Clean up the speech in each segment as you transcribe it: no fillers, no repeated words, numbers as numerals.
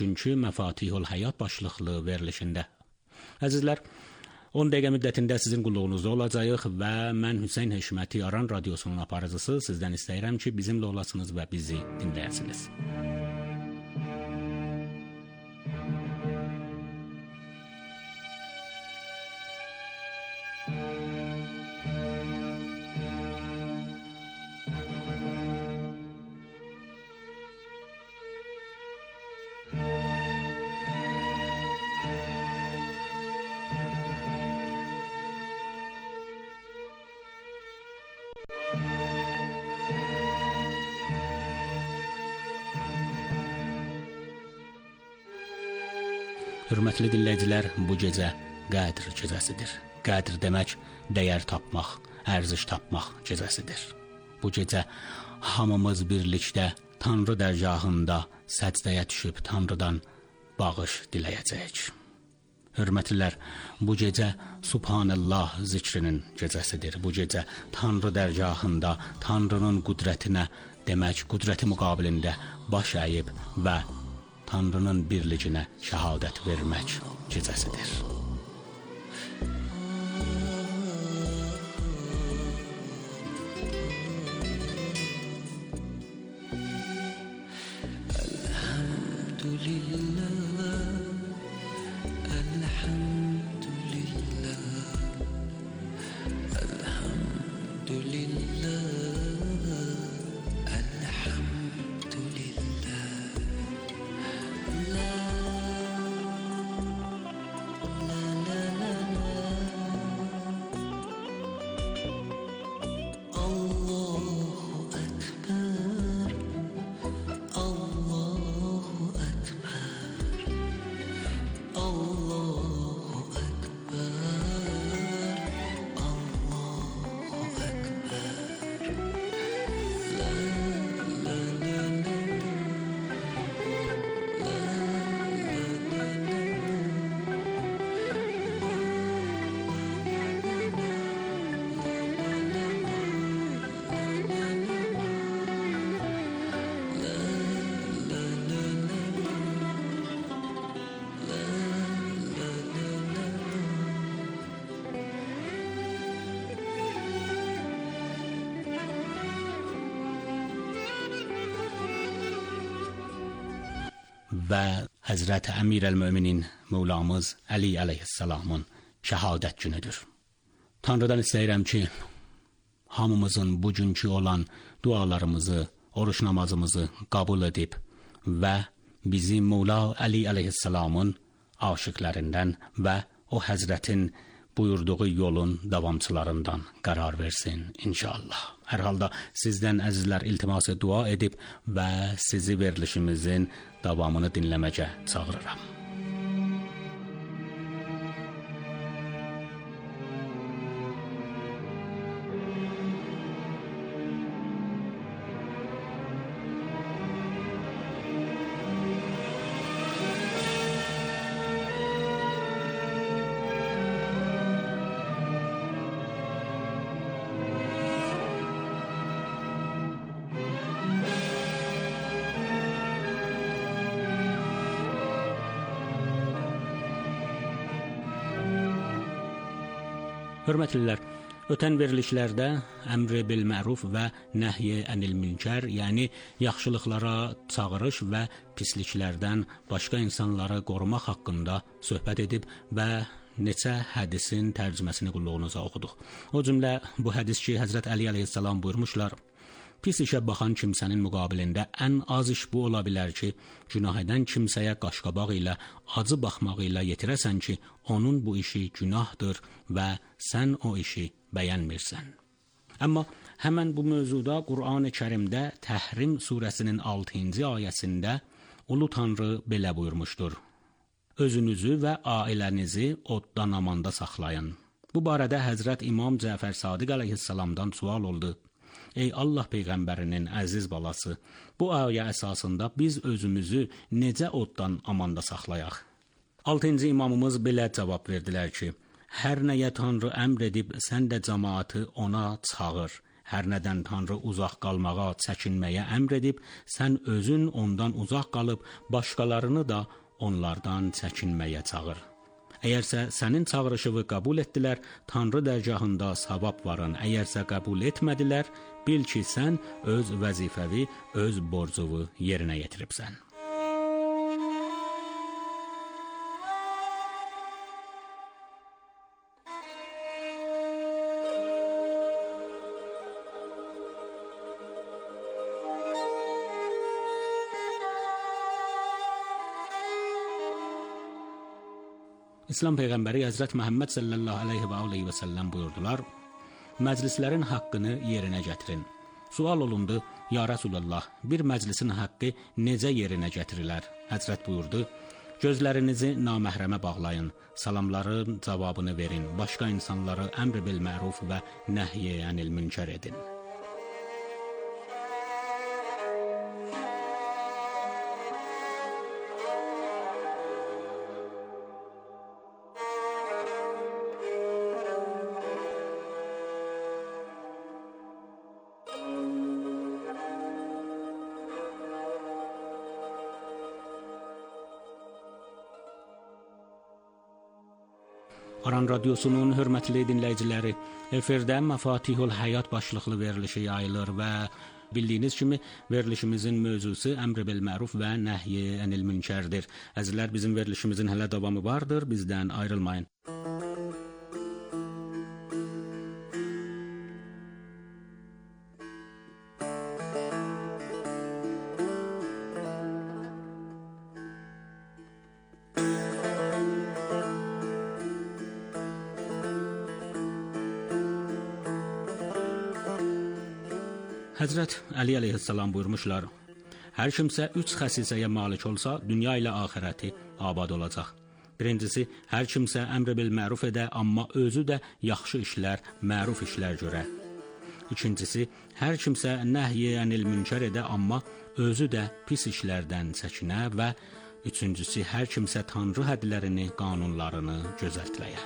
Çünki Məfatihul Həyat başlıqlı verilişində. Əzizlər, 10 dəqiqə müddətində sizin qulluğunuzda olacağıq və mən Hüseyn Həşməti Aran Radiosunun aparıcısı sizdən istəyirəm ki, bizimlə olasınız və bizi dinləyəsiniz. Hörmətli dinləyicilər, bu gecə Qədr gecəsidir. Qədr demək, dəyər tapmaq, ərziş tapmaq gecəsidir. Bu gecə hamımız birlikdə Tanrı dərgahında səcdəyə düşüb Tanrıdan bağış diləyəcəyik. Hörmətlilər, bu gecə Subhanallah zikrinin gecəsidir. Bu gecə Tanrı dərgahında Tanrının qüdrətinə, demək, qüdrəti müqabilində baş əyib və Tanrının birliginə şəhadət vermək gecəsidir. Və Həzrət Əmir-əl-Möminin Mövlamız Əli əleyhissalamın şəhadət günüdür. Tanrıdan istəyirəm ki, hamımızın bugünkü olan dualarımızı, oruç namazımızı qəbul edib və bizi Mövla Əli əleyhissalamın aşiqlərindən və o Həzrətin buyurduğu yolun davamçılarından qərar versin inşallah. Hər halda sizdən əzizlər iltiması dua edib və sizi verilişimizin davamını dinləməcə çağırıram. Hörmətlilər, ötən verilişlərdə əmr bil məruf və nəhy ənil münkər, yəni yaxşılıqlara çağırış və pisliklərdən başqa insanları qorumaq haqqında söhbət edib və neçə hədisin tərcüməsini qulluğunuza oxuduq. O cümlə bu hədis ki, Həzrət Əli əleyhissalam buyurmuşlar, pis işə baxan kimsənin müqabilində ən az iş bu ola bilər ki, günah edən kimsəyə qaşqabaq ilə, acı baxmağı ilə yetirəsən ki, onun bu işi günahdır və sən o işi bəyənmirsən. Amma həmən bu mövzuda Qur'an-ı Kərimdə Təhrim surəsinin 6-cı ayəsində Ulu Tanrı belə buyurmuşdur. Özünüzü və ailənizi oddan amanda saxlayın. Bu barədə Həzrət İmam Cəfər Sadiq əleyhissalamdan sual oldu. Ey Allah Peyğəmbərinin əziz balası, bu ayə əsasında biz özümüzü necə oddan amanda saxlayaq? 6-cı imamımız belə cavab verdilər ki, hər nəyə Tanrı əmr edib, sən də cəmaatı ona çağır. Hər nədən Tanrı uzaq qalmağa, çəkinməyə əmr edib, sən özün ondan uzaq qalıb, başqalarını da onlardan çəkinməyə çağır. Əgərsə sənin çağırışını qəbul etdilər, Tanrı dərgahında savab varın. Əgərsə qəbul etmədilər, bil ki, sən öz vəzifəvi, öz borcunu yerinə yetiribsən. İslam Peyğəmbəri Həzrət Məhəmməd sallallahu aleyhi və səlləm buyurdular, məclislərin haqqını yerinə gətirin. Sual olundu, ya Rəsulullah, bir məclisin haqqı necə yerinə gətirilər? Həzrət buyurdu, gözlərinizi naməhrəmə bağlayın, salamların cavabını verin, başqa insanları əmr bil məruf və nəhy anil münkər edin. Aran Radyosu'nun hörmətli dinləyiciləri, efirdə Məfatihul Həyat başlıqlı verilişi yayılır və bildiyiniz kimi verilişimizin mövzusu əmr bil məruf və nəhy anil münkərdir. Əzizlər, bizim verilişimizin hələ davamı vardır, bizdən ayrılmayın. Həzrət Əli əleyhissalam buyurmuşlar, hər kimsə 3 xəsisəyə malik olsa, dünya ilə axirəti abad olacaq. Birincisi, hər kimsə əmr bil məruf edə, amma özü də yaxşı işlər, məruf işlər görə. İkincisi, hər kimsə nəhy anil münkər edə, amma özü də pis işlərdən çəkinə və üçüncüsü, hər kimsə Tanrı hədlərini, qanunlarını gözəltləyə.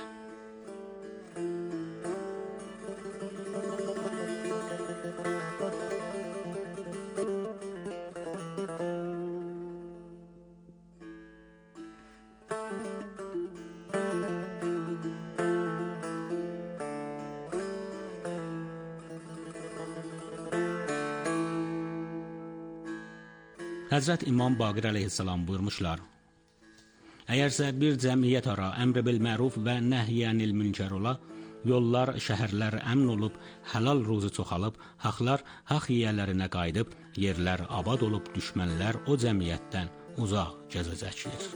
Həzrət İmam Baqir əleyhissalam buyurmuşlar, əgərsə bir cəmiyyət ara əmr bil məruf və nəhy anil münkər ola, yollar, şəhərlər əmin olub, halal ruzu çoxalıb, haqlar haq yiyələrinə qayıdıb, yerlər abad olub, düşmənlər o cəmiyyətdən uzaq gəzəcəkdir.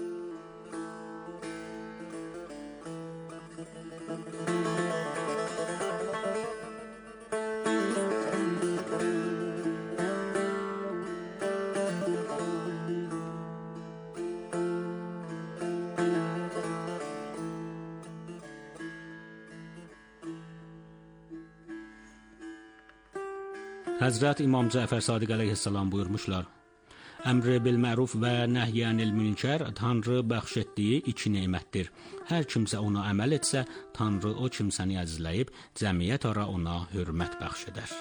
Həzrət İmam Cəfər Sadiq əleyhissalam buyurmuşlar, əmr bil məruf və nəhy anil münkər Tanrı bəxş etdiyi 2 nemətdir. Hər kimsə ona əməl etsə, Tanrı o kimsəni əzizləyib, cəmiyyət ara ona hörmət bəxş edər.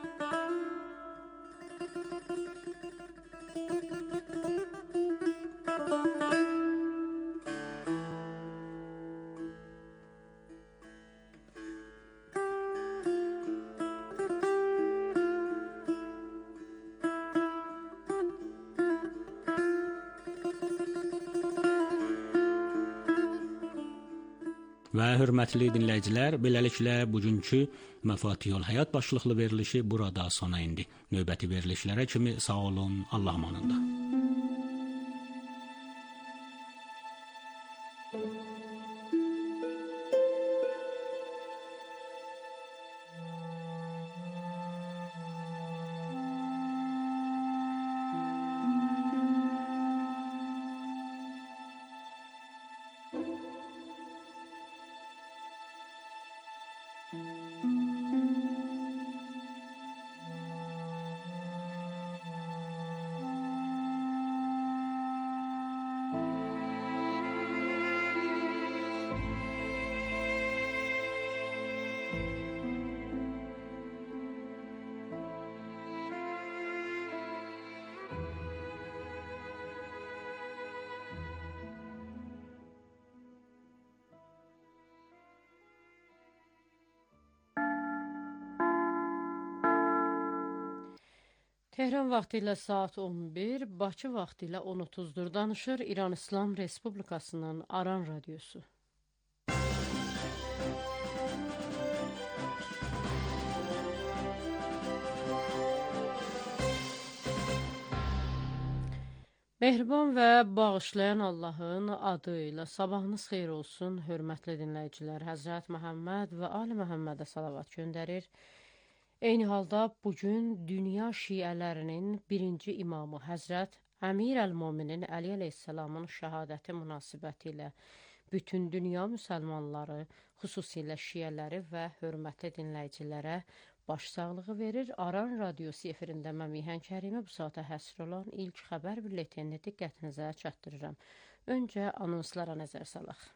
Və hörmətli dinləyicilər, beləliklə bugünkü Məfatihul Həyat başlıqlı verilişi burada sona indi. Növbəti verilişlərə kimi sağ olun, Allah amanında. Tehran vaxtı ilə saat 11, Bakı vaxtı ilə 10:30-dur. Danışır İran İslam Respublikasının Aran Radiosu. Mehriban və bağışlayan Allahın adı ilə sabahınız xeyir olsun, hörmətli dinləyicilər. Həzrət Məhəmməd və Ali Məhəmmədə salavat göndərir. Eyni halda bugün dünya şiələrinin birinci imamı Həzrət Əmir Əl-Mominin Əli əleyhissalamın şəhadəti münasibəti ilə bütün dünya müsəlmanları, xüsusilə şiələri və hörmətli dinləyicilərə başsağlığı verir. Aran Radiosu efirində mən Mihan Kərimə bu saata həsr olan ilk xəbər bülletenini diqqətinizə çatdırıram. Öncə anonslara nəzər salaq.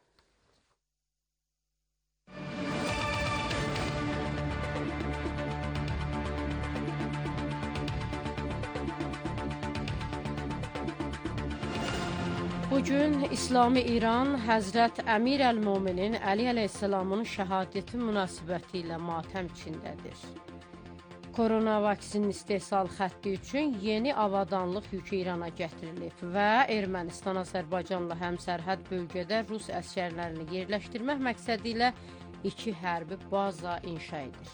Bugün İslami İran Həzrət Əmir Əl-Mominin Əli əleyhissalamın şəhadəti münasibəti ilə matəm içindədir. Korona vaksinin istehsal xətti üçün yeni avadanlıq yükü İrana gətirilib və Ermənistan Azərbaycanla həmsərhəd bölgədə Rus əsgərlərini yerləşdirmək məqsədi ilə 2 hərbi baza inşa edir.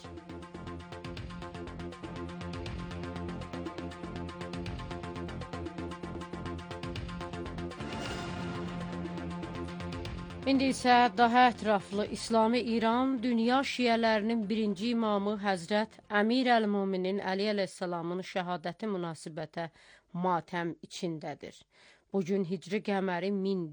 İndi isə daha ətraflı İslami İran dünya şiələrinin birinci imamı Həzrət Əmir Əl-Mominin Əli əleyhissalamın şəhadəti münasibətə matəm içindədir. Bugün Hicri qəməri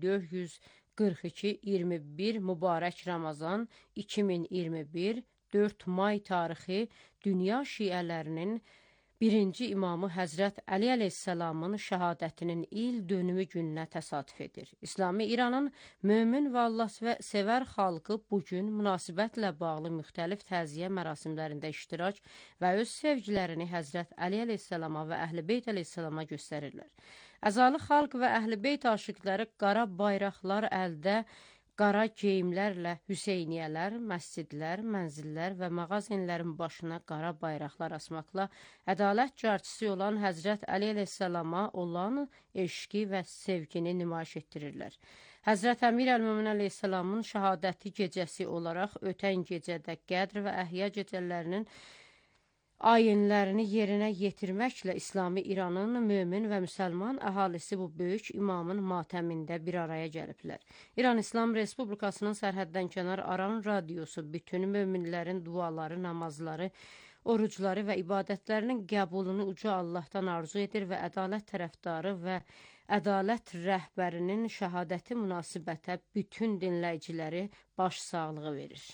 1442-21 mübarək Ramazan 2021 4 may tarixi dünya şiələrinin birinci imamı Həzrət Əli əleyhissalamın şəhadətinin il dönümü gününə təsadüf edir. İslami İranın mömin və Allahsevər xalqı bugün münasibətlə bağlı müxtəlif təziyə mərasimlərində iştirak və öz sevgilərini Həzrət Əli əleyhissalama və Əhl-i Beyt əleyhissalama göstərirlər. Əzalı xalq və Əhl-i Beyt aşiqləri qara bayraqlar əldə, qara geyimlərlə Hüseyniyələr, məscidlər, mənzillər və mağazinlərin başına qara bayraqlar asmaqla ədalət carçısı olan Həzrət Əli əleyhissalama olan eşqi və sevgini nümayiş etdirirlər. Həzrət Əmir Əl-Momin əleyhissalamın şəhadəti gecəsi olaraq ötən gecədə Qədr və Əhya gecələrinin ayinlərini yerinə yetirməklə İslami İranın mömin və müsəlman əhalisi bu böyük imamın matəmində bir araya gəliblər. İran İslam Respublikasının sərhəddən kənar Aran Radiosu bütün möminlərin duaları, namazları, orucları və ibadətlərinin qəbulunu uca Allahdan arzu edir və ədalət tərəfdarı və ədalət rəhbərinin şəhadəti münasibətə bütün dinləyiciləri başsağlığı verir.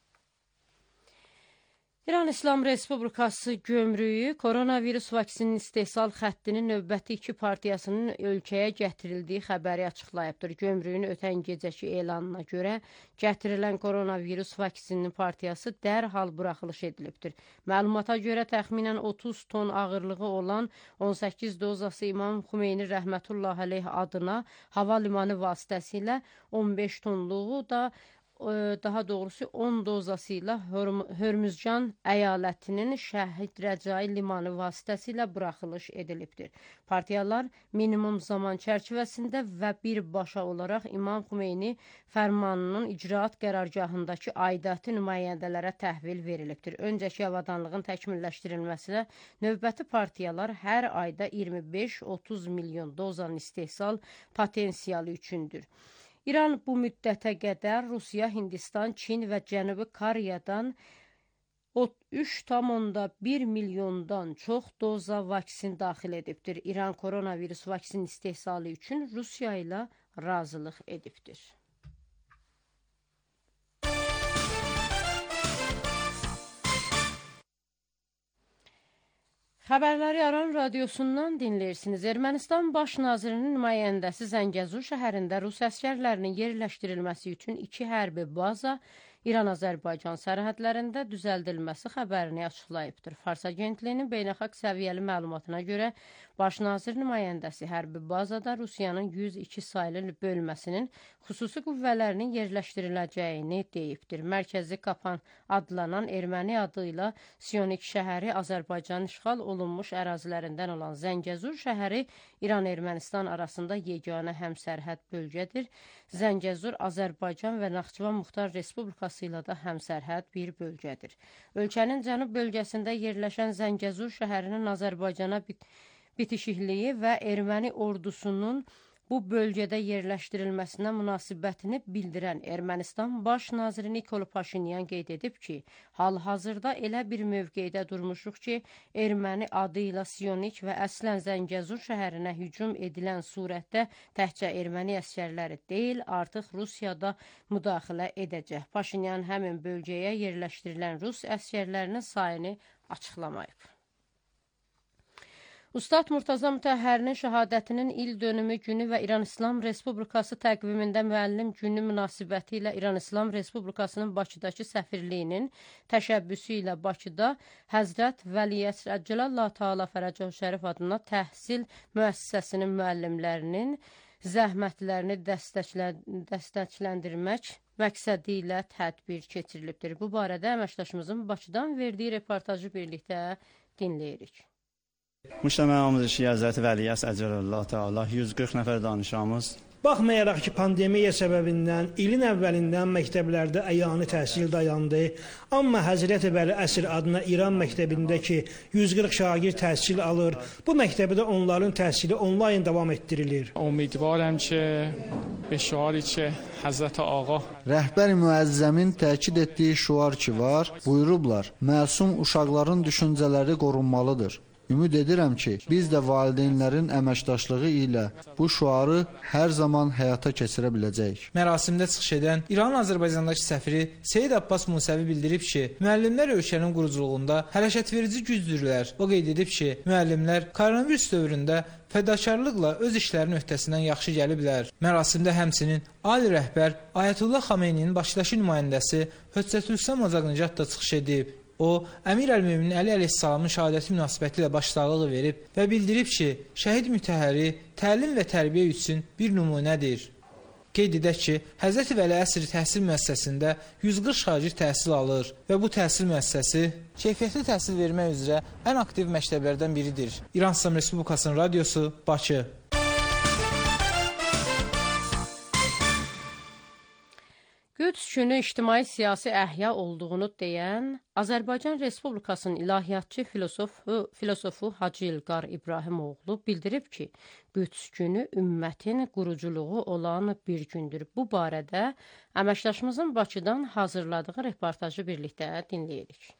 İran İslam Respublikası gömrüyü koronavirus vaksinin istehsal xəttinin növbəti 2 partiyasının ölkəyə gətirildiyi xəbəri açıqlayıbdır. Gömrüyün ötən gecəki elanına görə gətirilən koronavirus vaksininin partiyası dərhal buraxılış edilibdir. Məlumata görə təxminən 30 ton ağırlığı olan 18 dozası İmam Xümeyni rəhmətullah əleyh adına hava limanı vasitəsilə 15 tonluğu da daha doğrusu 10 dozası ilə Hörmüzcan əyalətinin Şəhid Rəcai limanı vasitəsilə buraxılış edilibdir. Partiyalar minimum zaman çərçivəsində və birbaşa olaraq İmam Xümeyni fərmanının icraat qərargahındakı aidiyyatı nümayəndələrə təhvil verilibdir. Öncəki avadanlığın təkmilləşdirilməsinə növbəti partiyalar hər ayda 25-30 milyon dozanın istehsal potensialı üçündür. İran bu müddətə qədər Rusiya, Hindistan, Çin və Cənubi Koreyadan 3,1 milyondan çox doza vaksin daxil edibdir. İran koronavirus vaksin istehsalı üçün Rusiya ilə razılıq edibdir. Xəbərləri Aran Radiosundan dinləyirsiniz. Ermənistan Baş Nazirinin nümayəndəsi Zəngəzur şəhərində Rus əsgərlərinin yerləşdirilməsi üçün 2 hərbi baza İran-Azərbaycan sərhədlərində düzəldilməsi xəbərini açıqlayıbdır. Fars agentliyinin beynəlxalq səviyyəli məlumatına görə Baş nazir nümayəndəsi hərbi bazada Rusiyanın 102 saylı bölməsinin xüsusi qüvvələrinin yerləşdiriləcəyini deyibdir. Mərkəzi Qapan adlanan erməni adıyla Sionik şəhəri Azərbaycanın işğal olunmuş ərazilərindən olan Zəngəzur şəhəri İran-Ermənistan arasında yeganə həmsərhəd bölgədir. Zəngəzur Azərbaycan və Naxçıvan Muxtar Respublikası ilə də həmsərhəd bir bölgədir. Ölkənin cənub bölgəsində yerləşən Zəngəzur şəhərinin Azərbaycana bitişikliyi və erməni ordusunun bu bölgədə yerləşdirilməsinə münasibətini bildirən Ermənistan Baş naziri Nikol Paşinyan qeyd edib ki, hal-hazırda elə bir mövqedə durmuşuq ki, erməni adı ilə Sionik və əslən Zəngəzur şəhərinə hücum edilən surətdə təkcə erməni əsgərləri deyil, artıq Rusiyada müdaxilə edəcək. Paşinyan həmin bölgəyə yerləşdirilən Rus əsgərlərinin sayını açıqlamayıb. Ustad Murtaza Mütəhhərinin şəhadətinin il dönümü günü və İran İslam Respublikası təqvimində müəllim günü münasibəti ilə İran İslam Respublikasının Bakıdakı səfirliyinin təşəbbüsü ilə Bakıda Həzrət Vəliyyət Əcəlallah Teala Fərəcəhu Şərif adına təhsil müəssisəsinin müəllimlərinin zəhmətlərini dəstəkləndirmək məqsədi ilə tədbir keçirilibdir. Bu barədə əməkdaşımızın Bakıdan verdiyi reportajı birlikdə dinləyirik. Müştəmə Amuzişi Həzrəti Vəliyyət Əcəlallah Teala 140 nəfər danışamız. Baxmayaraq ki, pandemiya səbəbindən ilin əvvəlindən məktəblərdə əyani təhsil dayandı, amma Həzrəti Vəli Əsr adına İran məktəbindəki 140 şagird təhsil alır. Bu məktəbdə onların təhsili onlayn davam etdirilir. Ümidvaram ki, به شعاری که Həzrət Ağa Rəhbər müəzzəmin təkid etdiyi şuar ki var, buyurublar, məsum uşaqların düşüncələri qorunmalıdır. Ümid edirəm ki, biz də valideynlərin əməkdaşlığı ilə bu şuarı hər zaman həyata keçirə biləcəyik. Mərasimdə çıxış edən İranın Azərbaycandakı səfiri Seyid Abbas Musəvi bildirib ki, müəllimlər ölkənin quruculuğunda hərəkətverici gücdürlər. O qeyd edib ki, müəllimlər koronavirus dövründə fədakarlıqla öz işlərinin öhdəsindən yaxşı gəliblər. Mərasimdə həmçinin ali rəhbər Ayətullah Xameyninin Bakıdakı nümayəndəsi Höccətülislam Ocaqnicad da çıxış edib. O, Əmir Əl-Möminin Əli əleyhissalamın şəhadəti münasibəti ilə başsağlığı verib və bildirib ki, şəhid mütəhhəri təlim və tərbiyə üçün bir nümunədir. Qeyd edək ki, Həzrəti Vəli Əsr təhsil müəssisəsində 140 şagird təhsil alır və bu təhsil müəssisəsi keyfiyyətli təhsil vermək üzrə ən aktiv məktəblərdən biridir. İran İslam Respublikasının radiosu, Bakı. Qüds günü ictimai-siyasi əhya olduğunu deyən Azərbaycan Respublikasının ilahiyyatçı filosofu Hacı İlqar İbrahimoğlu bildirib ki, Qüds günü ümmətin quruculuğu olan bir gündür. Bu barədə əməkdaşımızın Bakıdan hazırladığı reportajı birlikdə dinləyirik.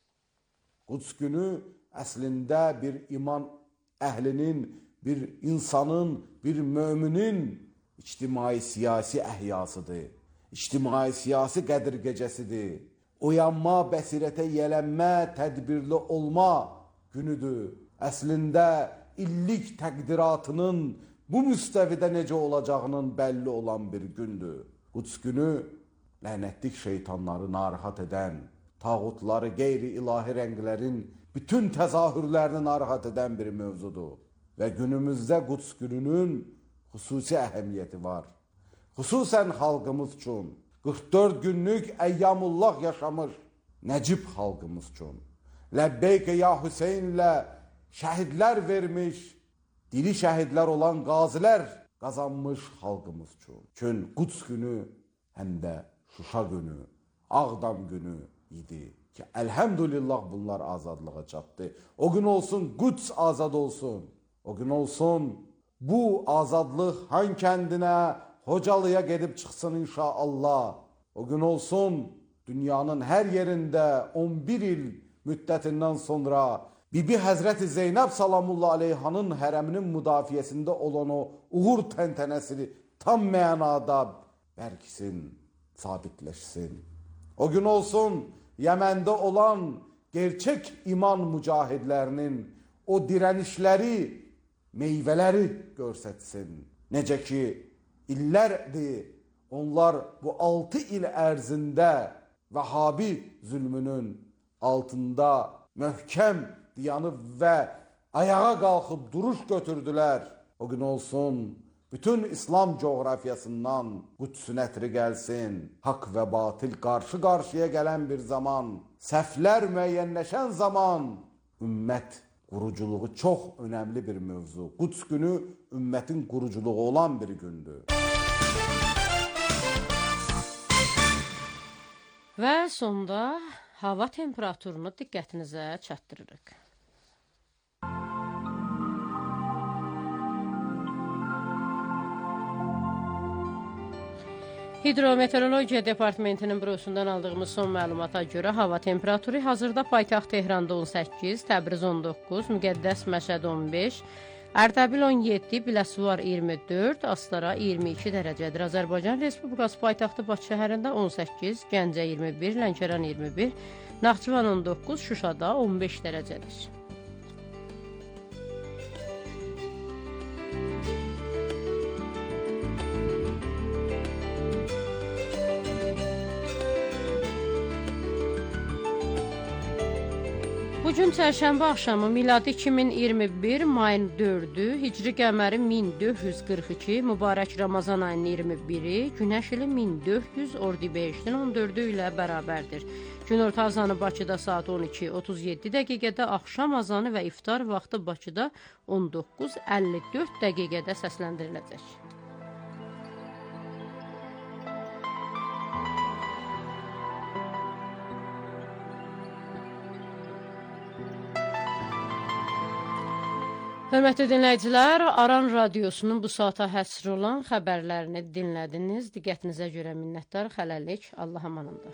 Qüds günü əslində bir iman əhlinin, bir insanın, bir möminin ictimai-siyasi əhyasıdır. İctimai-siyasi qədir gecəsidir. Oyanma, bəsirətə yələnmə, tədbirli olma günüdür. Əslində illik təqdiratının bu müstəvidə necə olacağının bəlli olan bir gündür. Quds günü lənətlik şeytanları narahat edən, tağutları, qeyri-ilahi rənglərin bütün təzahürlərini narahat edən bir mövzudur. Və günümüzdə Quds gününün xüsusi əhəmiyyəti var. Xüsusən xalqımız üçün 44 günlük əyyamullah yaşamış Nəcib xalqımız üçün. Ləbbeyk ya Hüseyin ilə şəhidlər vermiş, diri şəhidlər olan qazilər qazanmış xalqımız üçün. Çünki Quds günü həm də Şuşa günü, Ağdam günü idi ki, əlhəmdülillah bunlar azadlığa çatdı. O gün olsun, Quds azad olsun. O gün olsun, bu azadlıq Han kəndinə, Hocalıya gedib çıxsın inşallah. O gün olsun, dünyanın hər yerində 11 il müddətindən sonra Bibi Həzrəti Zeynəb salamullah aleyhanın hərəminin müdafiəsində olan o uğur təntənəsi tam mənada bərkisin, sabitləşsin. O gün olsun, Yəməndə olan gerçək iman mücahidlərinin o dirənişləri, meyvələri görsətsin. Necə ki, illərdir, onlar bu 6 il ərzində Vəhabi zülmünün altında möhkəm dayanıb və ayağa qalxıb duruş götürdülər. O gün olsun, bütün İslam coğrafiyasından Qüdsün ətri gəlsin. Haqq və batil qarşı-qarşıya gələn bir zaman, səhvlər müəyyənləşən zaman, ümmət quruculuğu çox önəmli bir mövzu. Quds günü ümmətin quruculuğu olan bir gündür. Və sonda hava temperaturunu diqqətinizə çatdırırıq. Hidrometeorologiya Departamentinin bürosundan aldığımız son məlumata görə hava temperaturu hazırda paytaxt Tehranda 18, Təbriz 19, Müqəddəs Məşəd 15, Ərdəbil 17, Biləsuvar 24, Astara 22 dərəcədir. Azərbaycan Respublikası paytaxtı Bakı şəhərində 18, Gəncə 21, Lənkəran 21, Naxçıvan 19, Şuşada 15 dərəcədir. Bugün çərşənbə axşamı miladi 2021 mayın 4-ü, hicri qəməri 1442, mübarək Ramazan ayının 21-i, günəş ili 1400, Ordibehiştin 14-ü ilə bərabərdir. Günorta azanı Bakıda saat 12:37 dəqiqədə, axşam azanı və iftar vaxtı Bakıda 19:54 dəqiqədə səsləndiriləcək. Hörmətli dinləyicilər, Aran Radiosunun bu saata həsr olan xəbərlərini dinlədiniz. Diqqətinizə görə minnətdar, hələlik, Allah amanında.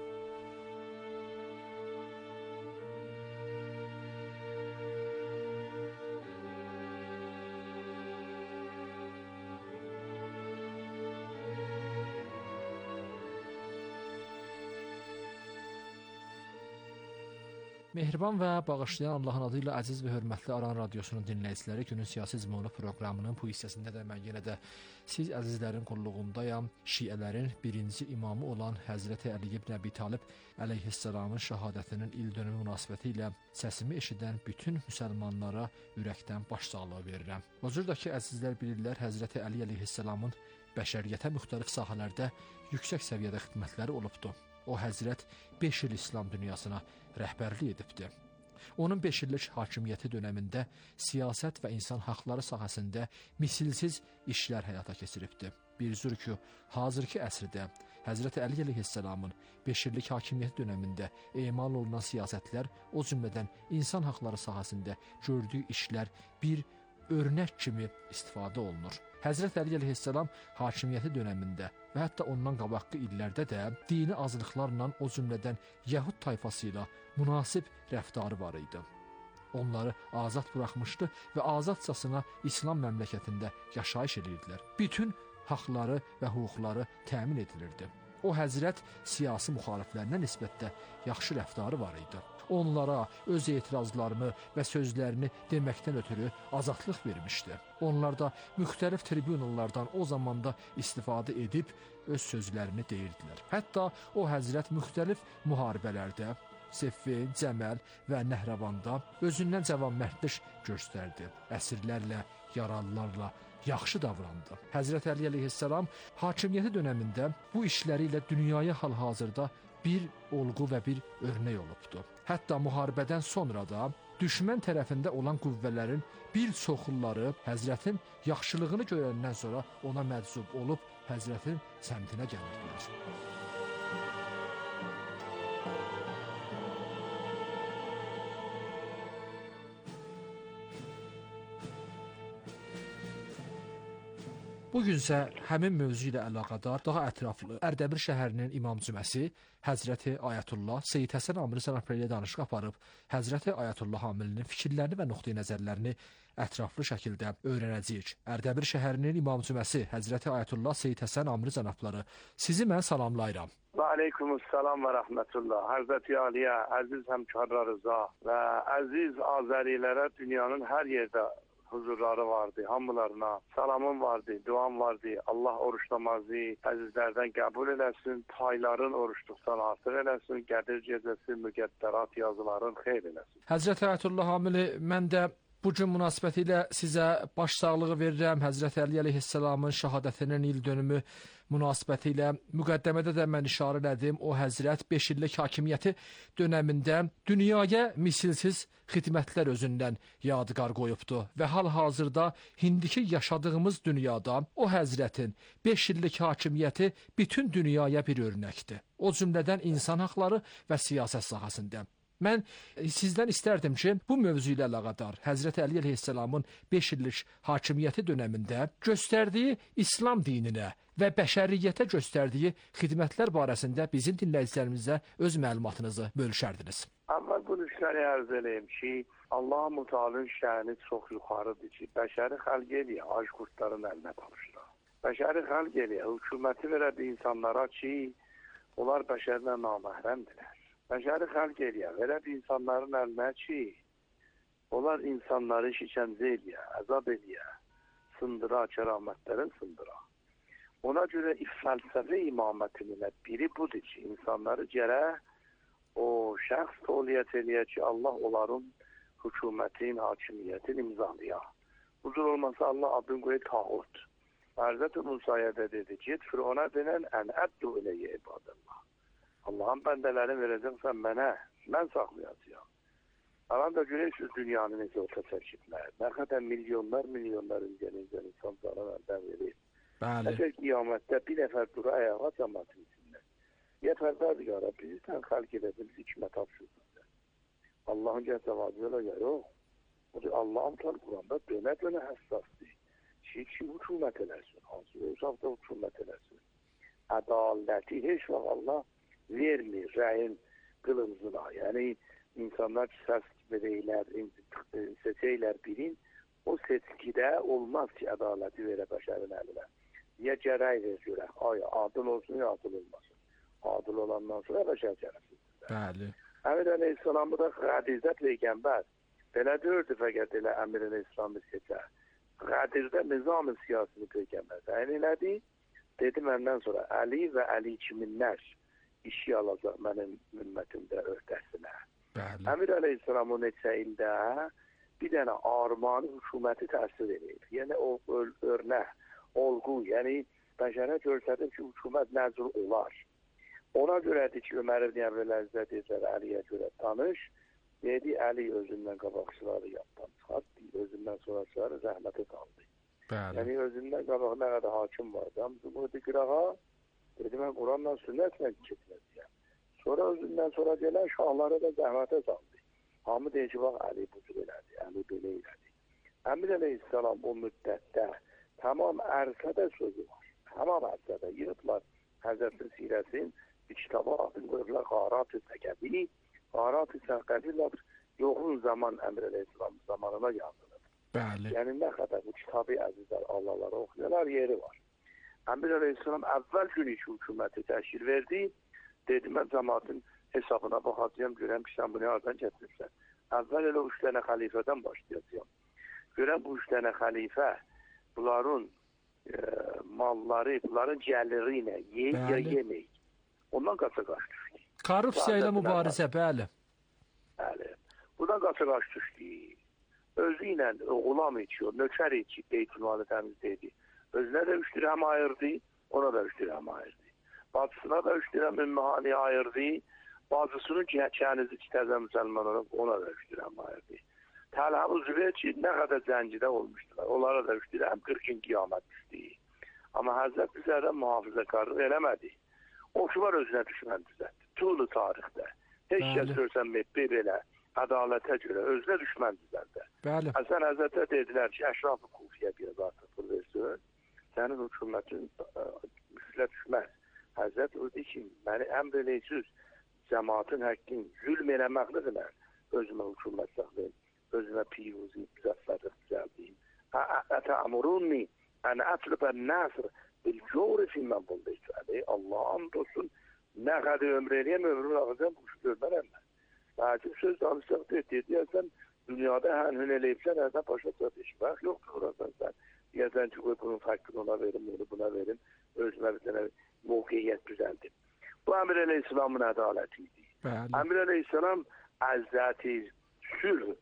Mehriban və bağışlayan Allahın adı ilə əziz və hörmətli Aran Radiosunun dinləyiciləri, günün siyasi zimonu proqramının bu hissəsində də mən yenə də siz əzizlərin qulluğundayam. Şiələrin birinci imamı olan Həzrəti Əli ibn Əbi Talib əleyhissalamın şəhadətinin ildönümü münasibəti ilə səsimi eşidən bütün müsəlmanlara ürəkdən başsağlığı verirəm. O cür da ki, əzizlər bilirlər, Həzrəti Əli əleyhissalamın bəşəriyyətə müxtəlif sahələrdə yüksək səviyyədə xidmətləri olubdur. O həzrət 5 il İslam dünyasına rəhbərlik edibdir. Onun 5 illik hakimiyyəti dönəmində siyasət və insan haqları sahəsində misilsiz işlər həyata keçiribdir. Bir zür ki, hazırki əsrdə Həzrəti Əli əleyhissalamın 5 illik hakimiyyəti dönəmində emal olunan siyasətlər, o cümlədən insan haqları sahəsində gördüyü işlər bir örnək kimi istifadə olunur. Həzrət Əli əleyhissalam hakimiyyəti dönəmində və hətta ondan qabaqki illərdə də dini azlıqlarla, o cümlədən Yəhud tayfası ilə münasib rəftarı var idi. Onları azad buraxmışdı və azadcasına İslam məmləkətində yaşayış edirdilər. Bütün haqları və hüquqları təmin edilirdi. O həzrət siyasi müxaliflərinə nisbətdə yaxşı rəftarı var idi. Onlara öz etirazlarını və sözlərini deməkdən ötürü azadlıq vermişdi. Onlar da müxtəlif tribunallardan o zamanda istifadə edib öz sözlərini deyirdilər. Hətta o həzrət müxtəlif müharibələrdə, Siffin, Cəməl və Nəhrəvanda özündən cəvanmərtlik göstərdi. Əsirlərlə, yaralılarla yaxşı davrandı. Həzrət Əli əleyhissalam hakimiyyəti dönəmində bu işləri ilə dünyaya hal-hazırda bir olğu və bir örnək olubdu. Hətta müharibədən sonra da düşmən tərəfində olan qüvvələrin bir çoxları həzrətin yaxşılığını görəndən sonra ona məczup olub həzrətin səmtinə gəlirdilər. Bugünsə həmin mövzu ilə əlaqədar daha ətraflı Ərdəbil şəhərinin İmam Cüməsi Həzrəti Ayətullah Seyid Həsən Amiri Cənabləri ilə danışıq aparıb, Həzrəti Ayətullah Amilinin fikirlərini və nöqteyi nəzərlərini ətraflı şəkildə öyrənəcəyik. Ərdəbil şəhərinin İmam Cüməsi Həzrəti Ayətullah Seyid Həsən Amiri Cənabları, sizi mən salamlayıram. Və aleykumussalam və rəhmətullah. Həzrəti Aliyə, əziz həmkarlarıza və əziz Azərilərə dünyanın hər yerdə huzurları vardı, hamılarına salamım vardı, duam vardı. Allah oruçlamazı əzizlərdən qəbul eləsin, payların oruçluqdan artıq eləsin, Qədir gecəsi müqəddərat yazıların xeyr eləsin. Həzrəti Ayətullah Amili, mən də Bu gün münasibətilə sizə başsağlığı verirəm. Həzrət Əli əleyhissalamın şəhadətinin il dönümü münasibətilə müqəddəmədə də mən işarə elədim. O həzrət 5 illik hakimiyyəti dönəmində dünyaya misilsiz xidmətlər özündən yadigar qoyubdu və hal-hazırda indiki yaşadığımız dünyada o həzrətin 5 illik hakimiyyəti bütün dünyaya bir örnəkdir. O cümlədən insan haqları və siyasət sahəsində. Mən sizdən istərdim ki, bu mövzu ilə əlaqədar Həzrət Əli əleyhissalamın 5 illik hakimiyyəti dönəmində göstərdiyi İslam dininə və bəşəriyyətə göstərdiyi xidmətlər barəsində bizim dinləyicilərimizə öz məlumatınızı bölüşərdiniz. Əvvəl bu nüqtəni ərz edeyim ki, Allah-u Müteala'nın şəni çox yuxarıdır ki, bəşəri xəlq eləyə, ac qurtların əlinə tapışır. Bəşəri xəlq eləyə, hökuməti verədi insanlara ki, onlar bəşərlə naməhrəmdirlər. Bəşəri xəlq eləyə, verədi insanların əlinə ki, onlar insanları şikəncə eləyə, əzab eləyə, sındıra, kəramətlərin sındıra. Ona görə fəlsəfə imamətinin biri budur ki, insanları gərək o şəxs toliyyət eləyə ki, Allah onların hökumətin, hakimiyyətin imzalaya. Huzur olmasa Allah adını qoyur tağut. Həzrət Musa'ya da dedi ki, Firona denən ən əbdu iləyyə ibadəllah. Allah'ın bəndələrini verəcəksən mənə, mən saxlayacağam. Alan da görürsünüz dünyanın necə orta çəkiblər. Nə qədər milyonlar insan canı əldən verir. Əgər qiyamətdə bir nəfər dura ayağa cəmatın içində. Yetərdardır ya Rabbi, bizi sən xalq edədir, bizi kimə tapşırsın. Allah'ın cəzavacılara gəlir o. Allah'ın tal Kur'an'da dönə həssasdır. Kim hükümet eləsin, hansı özaqda hükümet eləsin. Ədaləti heç vaxt Allah vermir rəyin qılımzına. Yəni insanlar səs verəylər, seçəylər birin, o seçkidə olmaz ki, ədaləti verə bəşərin əlinə. Ya gərək ver görək, adil olsun ya adil olmasın. Adil olandan sonra bəşər cərəsidir. Bəli. Əmir əleyhissalamı da Xədirzət Peyğəmbər belə dördü fəqət elə Əmir əleyhissalamı seçər. Xədirdə nizam-ı siyasını Peyğəmbər təyin elədi. Dedi məndən sonra Əli və Əli kiminlər işi alacaq mənim ümmətimdə öhdəsinə. Əmir əleyhissalamın neçə ildə bir dənə Armani hökuməti təsir edir. Yəni o örnək, olğu, yəni bəşərə göstərir ki, hökumət nəzr olar. Ona görədir ki, Ömər ibn Əbdüləzzət edər Əliyə görə tanış. Dedi, Əli özündən qabaqçıları yapdan çıxartdı, özündən sonrasıları zəhmətə saldı. Yəni özündən qabaq nə qədər hakim vardı. Hamısı bu qırağa, dedi, mən Quranla sünnətlə keçməliyəm. Sonra özündən sonra gələn şahları da zəhmətə saldı. Hamı deyir ki, bax, Əli bu cür elədi, Əli belə elədi. Əmir əleyhissalam o müddətdə tamam ərsədə sözü var. Tamam ərsədə yığıblar Həzrətin sirəsin bir kitabı adını qoyublar Qarat-ı Səqəbi. Qarat-ı Səqəbi yoxun zaman Əmir əleyhissalam zamanına yazılır. Yəni nə qədər bu kitabı əzizlər Allahlara oxuyorlar, yeri var. Əmir əleyhissalam əvvəl gün iki hökuməti təşkil verdi. Dedi, mən cəmatın hesabına baxacağım, görəm ki, sən bunu yardan gətirsən. Əvvəl elə 3 dənə xəlifədən başlayacağım. Görəm bu 3 dənə xəlifə bunların malları, bunların gəliri ilə yeyib ya yemək. Ondan qaça-qaç düşdü. Korrupsiya ilə mübarizə, bəli. Bəli. Bundan qaça-qaç düşdü. Özü ilə oğulam içiyor, nökər içib, beytülmalı təmizləydi. Özünə də 3 dirhəm ayırdı, ona da 3 dirhəm ayırdı. Bacısına da 3 dirhəm ümməhani ayırdı. Bacısının kənizi ki, təzə müsəlman olub, ona da 3 dirhəm ayırdı. Təlhəb-ı Zübeyir ki, nə qədər zəncidə olmuşdular. Onlara da 3 dirhəm 40 gün qiyamət düşdü. Amma Həzrət bizlərdən mühafizəkarlıq eləmədi. O ki var özünə düşmən düzəltdi. Tulu tarixdə. Heç kəs görsənməyib belə ədalətə görə özünə düşmən düzəltdi. Həsən Həzrətə dedilər ki, Əşraf-ı Kufiyə bir artıq pul versin, sənin hökumətin müslə düşməz. Həzrət o deyir ki, məni əmr eləyisiz, cəmatın həqqin zülm eləməklidirlər. Özümə hökumət saxlayın, özümə piruzi, müzəffərlik düzəldiyim. Ətəmurunni ən ətlübən nəsr bil-cəvri filmən buldaydı. Allah'ın dostun nə qədər ömr eləyəm, ömrün ağacam bu şu görmərəm mən. Vəcib söz danışaq deyəcəksən, dünyada hən eləyibsən, hərdən başa çatışmaq yoxdur oradan sən. Deyəcəksən ki, bunun fəqini ona verim, onu buna verim, özümə bir dənə mövqeyyət düzəldim. Bu Əmir əleyhissalamın ədaləti idi. Əmir əleyhissalam əzzəti sülh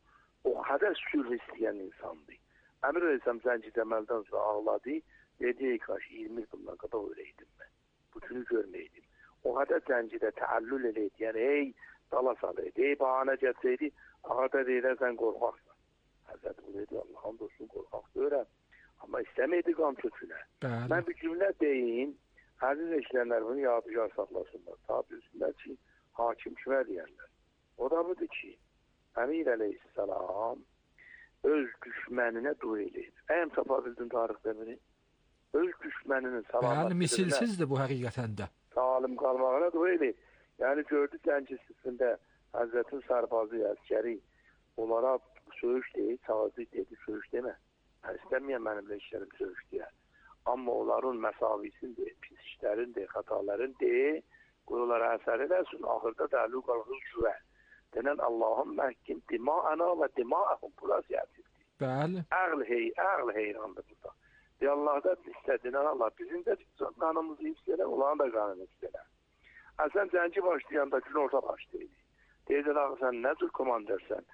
o kadar sülh isteyen insandı. Emir Aleyhisselam Zənci Cəməldən sonra ağladı. Dedi, ey kaş 20 yılına kadar öyleydim ben. Bütünü görmeydim. O kadar Zəncidə təəllül eləydi. Yani ey dala salıydı, ey bahane getseydi, ağada deyirlər sən qorxaqsan. Hazreti bu dedi, Allah'ın dostunu qorxaq görəm. Ama istemeydi qan köküne. Ben bir cümle deyin, aziz eşlenler bunu yadigar saklasınlar. Tabi üstünden ki, hakim kime diyenler. O da budur ki, Emir Aleyhisselam öz düşmanına dua eləyir. Əyəm tapa bildin tarixdə biri? Öz düşmanının salamatçılığına... misilsizdir bu həqiqətən də. Salim qalmağına dua eləyir. Yani gördü Zəncisində Hazretin Sarbazı, əskəri onlara söğüş deyil, sağızı dedi, söğüş demə. Ben istemiyorum benimle işlerim söğüş diye. Ama onların mesavisinde, pis işlerinde, hatalarında koyulara eser edersin. Ahırda dəllu qalxız güvə. Denen Allah'ın məhkim dima'ana ve dima'ahum. Burası gerçekti. Bəli. Ağıl heyrandı burada. De Allah'da istediğinden Allah bizim de kanımızı istəyirlər, onların da kanını istəyirlər. Sen Zənci başlayanda gün orta başlaydı. Deyirlər, sen ne tür komandersen?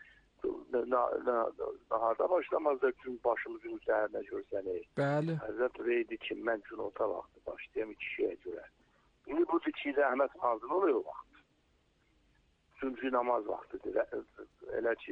Naharda başlamazda gün başımızın üzerine görsəni. Bəli. Həzrət Reydi ki, mən gün orta vaxtı başlayam iki şeyə görə. İndi bu iki rəhmət nazil oluyor vaxt. Çünki namaz vaxtıdır. Elə ki,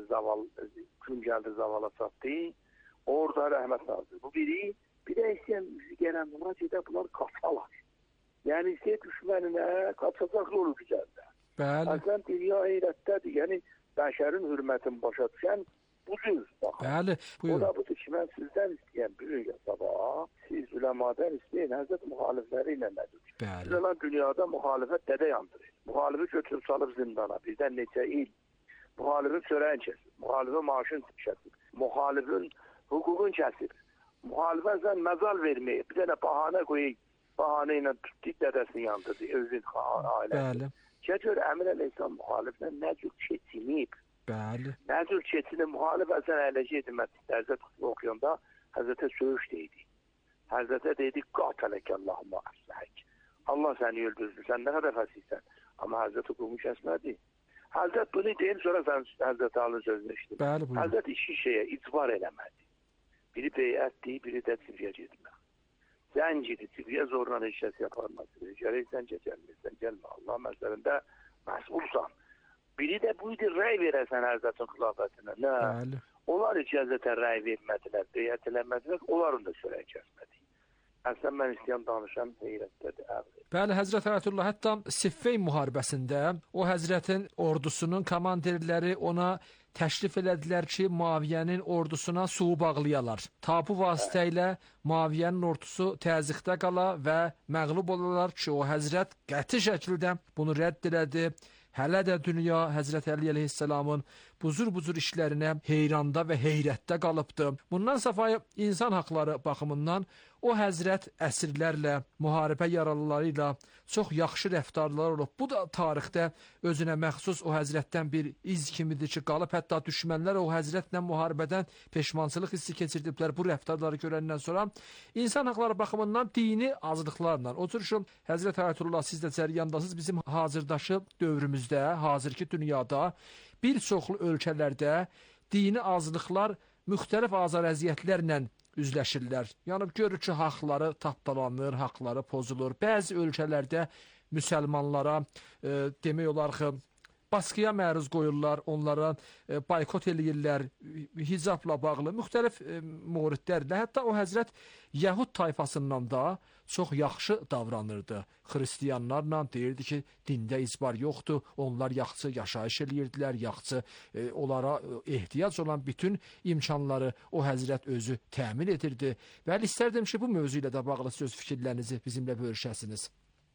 gün gəldi zavala çatdı. Orada rəhmət nazil. Bu biri, bir də istəyən gələn müraciədə bunlar qaçalar. Yəni istəyən düşməninə qaçacaq yolu güzəldə. Bəli. Əslən dünya heyrətdədir. Yəni bəşərin hürmətini başa düşən budur. Bəli, buyurun. O da budur ki, mən sizdən istəyən bir gün sabah, siz üləmadan istəyin, həzrət müxalifləri ilə nədir? Bəli. Siz olan dünyada müxalifət dədə yandırır. Müxalifi götürüb salıb zindana, birdən neçə il. Müxalifin çörəyin kəsir, müxalifin maaşın kəsir, müxalifin hüququn kəsir. Müxalifə sən məzal verməyib, bir dənə bahane qoyub, bahane ilə tutdu dədəsini yandırdı, özün ailəsi. Bəli. Gör Əmir Əleyhisselam müxaliflə nə cür keçinib. Bəli. Nə cür keçinib müxalif əsən əyləşə edilməsi Həzrət oxuyanda Həzrətə söğüş deydi. Həzrətə deydi, qatələkəllahumma əsləhək. Allah səni öldürdü, sən nə qədər fəsiysən. Amma Həzrət hüqumu kəsmədi. Həzrət bunu deyim, sonra sən Həzrət Alın sözünü işledin. Bəli, buyurun. Həzrət iki şeyə icbar eləmədi. Biri beyətdir, biri də civyə getmək. Zəncidir, civyə zorla işləsi yaparmasın. Gələksən gəlmirsən, gəlmə. Allah məsəlində məsulsan. Biri də buydu, rəy verəsən Həzrətin xilafətinə. Nə? Bəli. Onlar icazətə rəy vermədilər, beyət eləmədilər, onların da sürəyə kəsmədi. Əslən mən istəyən danışam, heyrətdədir. Bəli, Həzrət Ayətullah, hətta Siffeyn müharibəsində o Həzrətin ordusunun komandirləri ona təşrif elədilər ki, Muaviyyənin ordusuna suyu bağlayalar. Tabu vasitə ilə Muaviyyənin ordusu təzyiqdə qala və məğlub olalar ki, o Həzrət qəti şəkildə bunu rədd elədi. Hələ də dünya Həzrət Əli əleyhissalamın buzur işlərinə heyranda və heyrətdə qalıbdı. Bundan səfayı insan haqları baxımından o Həzrət əsirlərlə, müharibə yaralıları ilə çox yaxşı rəftarlar olub. Bu da tarixdə özünə məxsus o Həzrətdən bir iz kimidir ki, qalıb. Hətta düşmənlər o Həzrətlə müharibədən peşmançılıq hissi keçirdiblər bu rəftarları görəndən sonra. İnsan haqları baxımından dini azlıqlarla. O cür ki, Həzrət Ayətullah, siz də cəriyandasınız, bizim hazırdaşı dövrümüzdə, hazırki dünyada bir çoxlu ölkələrdə dini azlıqlar müxtəlif azar əziyyətlərlə üzləşirlər. Yəni görür ki, haqları tapdalanır, haqları pozulur. Bəzi ölkələrdə müsəlmanlara demək olar ki, baskıya məruz qoyurlar, onlara boykot eləyirlər, hicabla bağlı müxtəlif moridlərlə. Hətta o Həzrət Yəhud tayfasından da çox yaxşı davranırdı. Xristiyanlarla deyirdi ki, dində icbar yoxdur, onlar yaxçı yaşayış eləyirdilər, yaxçı onlara ehtiyac olan bütün imkanları o Həzrət özü təmin edirdi. Bəli, istərdim ki, bu mövzu ilə də bağlı söz fikirlərinizi bizimlə bölüşəsiniz.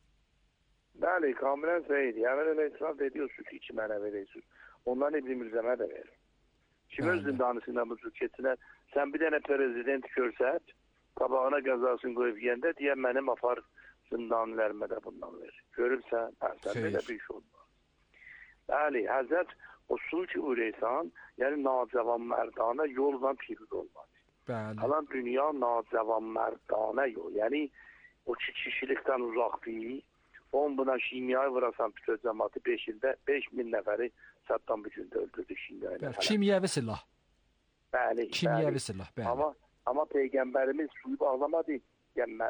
Bəli, kamilən səhiyyidir. Əmir Əleyhisselam dedi, o sütü iki mənə verəysiniz. Ondan İbn-i Mürzəmə də verir. Kim öz zindanısıyla bu cür keçinər? Sən bir dənə prezident görsət, qabağına qəzasını qoyub yəndə, deyən mənim apar zindanlarıma da bundan verir. Görürsən, sən belə bir şey olmaz. Bəli, Həzrət o sulh-i ureysan, yəni nacavan mərdana yolla pirud olmadı. Qalan dünya nacavan mərdana yol. Yəni o kişilikdən uzaq deyil, Bombuna şimyayı vurasan bütün cəmaatı 5 ildə 5000 nəfəri Saddam bu gün öldürdü şimyayla. Kimyəvi silah. Bəli. Kimyəvi silah, bəli. Amma Peyğəmbərimiz suyu bağlamadı. Yəni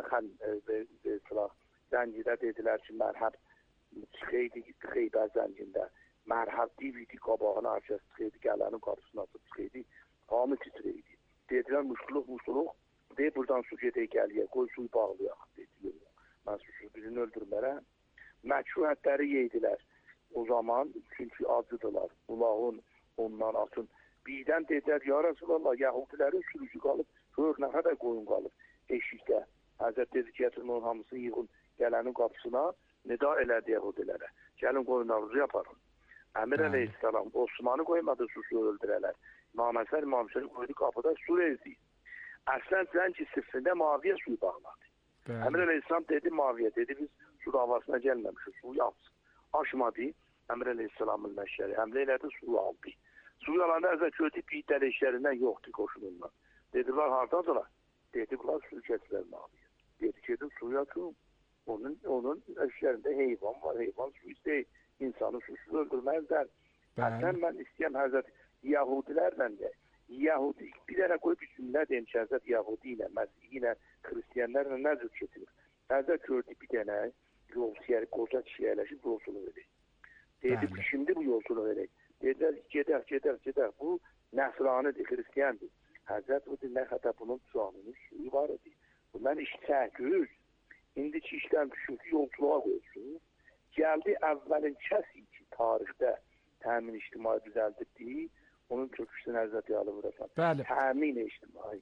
silah zəncidə dedilər ki, mərhəb çıxıydı Xeybər zəncində. Mərhəb DVD qabağına açıb çıxıydı, gələnin qapısını açıb çıxıydı. Hamı titrəydi. Dedilər muşluq. De buradan su gedək gəliyə, qoy suyu bağlayaq. Dedilər. Mən susuz birini öldürmərəm. Məkruhətləri yeydilər. O zaman çünki acıdılar. Ulağın ondan atın. Birdən dedilər, ya Rasulallah, Yahudilərin sürücü qalıb, hör nə qədər qoyun qalıb eşikdə. Həzrət dedi ki, gətirin onun hamısını yığın gələnin qapısına, nida elədi Yahudilərə. Gəlin qoyunlarınızı yaparın. Əmir əleyhissalam Osmanı qoymadı susu öldürələr. İmam Həsən qoydu qapıda su verdi. Əslən zənci sıfrində Maviyə suyu bağladı. Əmir əleyhissalam dedi Maviyə, dedi biz su davasına gəlməmişik, suyu yapsın. Aşmadı, Əmir əleyhissalamın məşəri həmlə elədi, suyu aldı. Suyu alanda əzək gördük bir dələklərindən yoxdur qoşunundan. Dedilər, hardadılar? Dedi, bunlar suyu keçirlər Maviyə. Dedi ki, suyu atın. Onun əşlərində heyvan var, heyvan su istəyir. İnsanı susuz öldürməzlər. Həsən mən istəyəm Həzrət Yahudilərlə də. Yahudi, bir dənə qoy bir cümlə deyim ki, Həzrət Yahudi ilə, Məsih ilə, Xristiyanlarla nə cür keçirir? Həzrət gördü bir dənə yolçu, qoca kişiyə ələşib yolsunu verək. Dedi, şimdi bu yolsunu verək. Dedilər, gedək. Bu Nəsranidir, Xristiyandır. Həzrət bu dinlər hətta bunun canının suyu var idi. Bundan iş çəkir. İndiki işdən düşün ki, yolculuğa qoysun. Gəldi əvvəlin kəsi ki, tarixdə təmin ictimai düzəldirdi. Onun köküsünü Həzrəti Ali vurasan. Bəli. Təmin ictimai.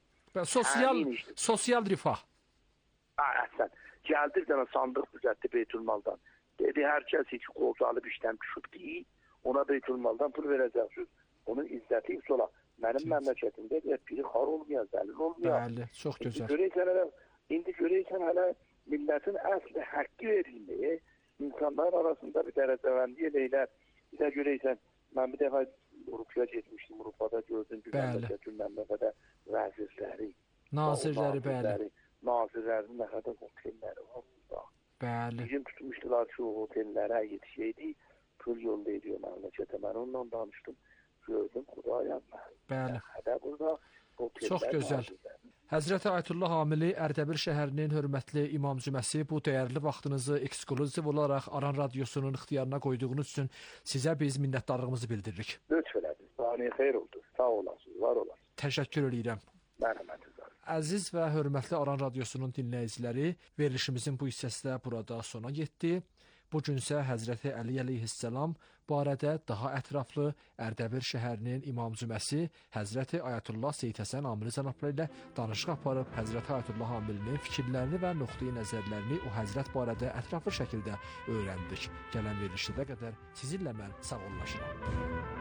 Sosial rifah. Əhsən. Gəldi bir dənə sandıq düzəltdi Beytülmaldan. Dedi, hər kəsi ki, qolcalıb işdən düşübdi, ona Beytülmaldan pul verəcəksiniz. Onun izzəti sola. Mənim məmləkətimdə biri xar olmayan, zəlil olmayan. Bəli, çox gözəl. İndi görəysən hələ millətin əsli haqqı verilməyə, insanlar arasında bir dərəcəvəndi eləylər. Bir də görəysən, mən bir dəfə Rupiya getmişdim, Rupiyada gördüm bir məmləkədə vəzirləri. Nazirləri, bəli. Nazirlərin nə qədər otelləri var burada. Bəli. Bizim tutmuşdular ki, o otellərə yetişəydi, pul yolda ediyor məmləkətə. Mən onunla danışdım, gördüm, Xudayam mən. Bəli. Hədə burada otellər. Çox gözəl. Həzrəti Ayətullah Amili Ərdəbil şəhərinin hörmətli imam cüməsi bu dəyərli vaxtınızı ekskluziv olaraq Aran Radiosunun ixtiyarına qoyduğunuz üçün sizə biz minnətdarlığımızı bildiririk. Lütf elədiniz. Saniyə xeyir oldu. Sağ olasınız, var olasınız. Təşəkkür edirəm. Mərhəmətiniz. Əziz və hörmətli Aran Radiosunun dinləyiciləri, verilişimizin bu hissəsi də burada sona yetdi. Bu gün isə Həzrəti Əli əleyhissalam barədə daha ətraflı Ərdəbil şəhərinin imam cüməsi Həzrəti Ayətullah Seyid Həsən Amili cənabları ilə danışıq aparıb Həzrəti Ayətullah Amilinin fikirlərini və nöqteyi nəzərlərini o həzrət barədə ətraflı şəkildə öyrəndik. Gələn verilişdə qədər sizinlə mən sağollaşıram.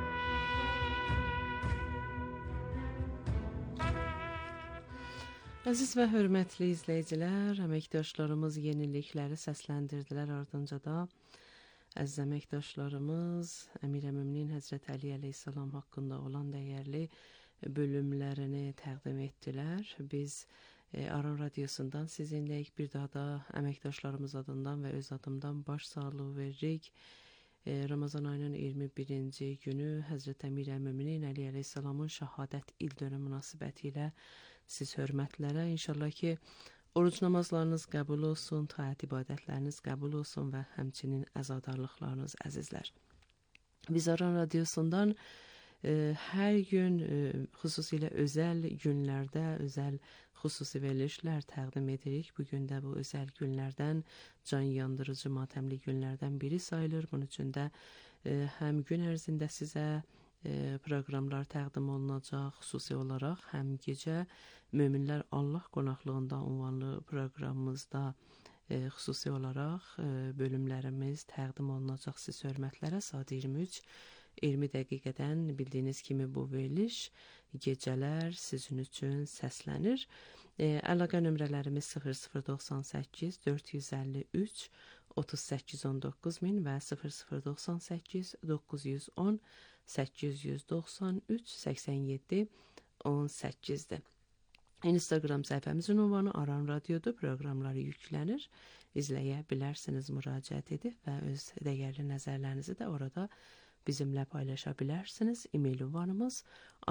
Əziz və hörmətli izləyicilər, əməkdaşlarımız yenilikləri səsləndirdilər, ardınca da əziz əməkdaşlarımız Əmir-i-Möminin Həzrət Əli əleyhissalam haqqında olan dəyərli bölümlərini təqdim etdilər. Biz Aran Radiosundan sizinləyik, bir daha da əməkdaşlarımız adından və öz adımdan baş sağlığı veririk. Ramazan ayının 21-ci günü Həzrət Əmir-i-Möminin Əli əleyhissalamın şəhadət il dönümü münasibəti ilə siz hörmətlərə inşallah ki, oruc namazlarınız qəbul olsun, taat ibadətləriniz qəbul olsun və həmçinin əzadarlıqlarınız əzizlər. Biz Aran Radiosundan hər gün, xüsusilə özəl günlərdə, özəl xüsusi verilişlər təqdim edirik. Bugün də bu özəl günlərdən, can yandırıcı, matəmli günlərdən biri sayılır. Bunun üçün də həm gün ərzində sizə proqramlar təqdim olunacaq, xüsusi olaraq həm gecə Möminlər Allah qonaqlığında ünvanlı proqramımızda xüsusi olaraq bölümlərimiz təqdim olunacaq siz hörmətlərə. Saat 23-20 dəqiqədən bildiyiniz kimi bu veriliş gecələr sizin üçün səslənir. Əlaqə nömrələrimiz 0098 453 3819 min və 0098 910 893 87 18-dir. Instagram səhifəmizin ünvanı Aran Radiodur. Proqramları yüklənir. İzləyə bilərsiniz, müraciət edib və öz dəyərli nəzərlərinizi də orada bizimlə paylaşa bilərsiniz. E-mail ünvanımız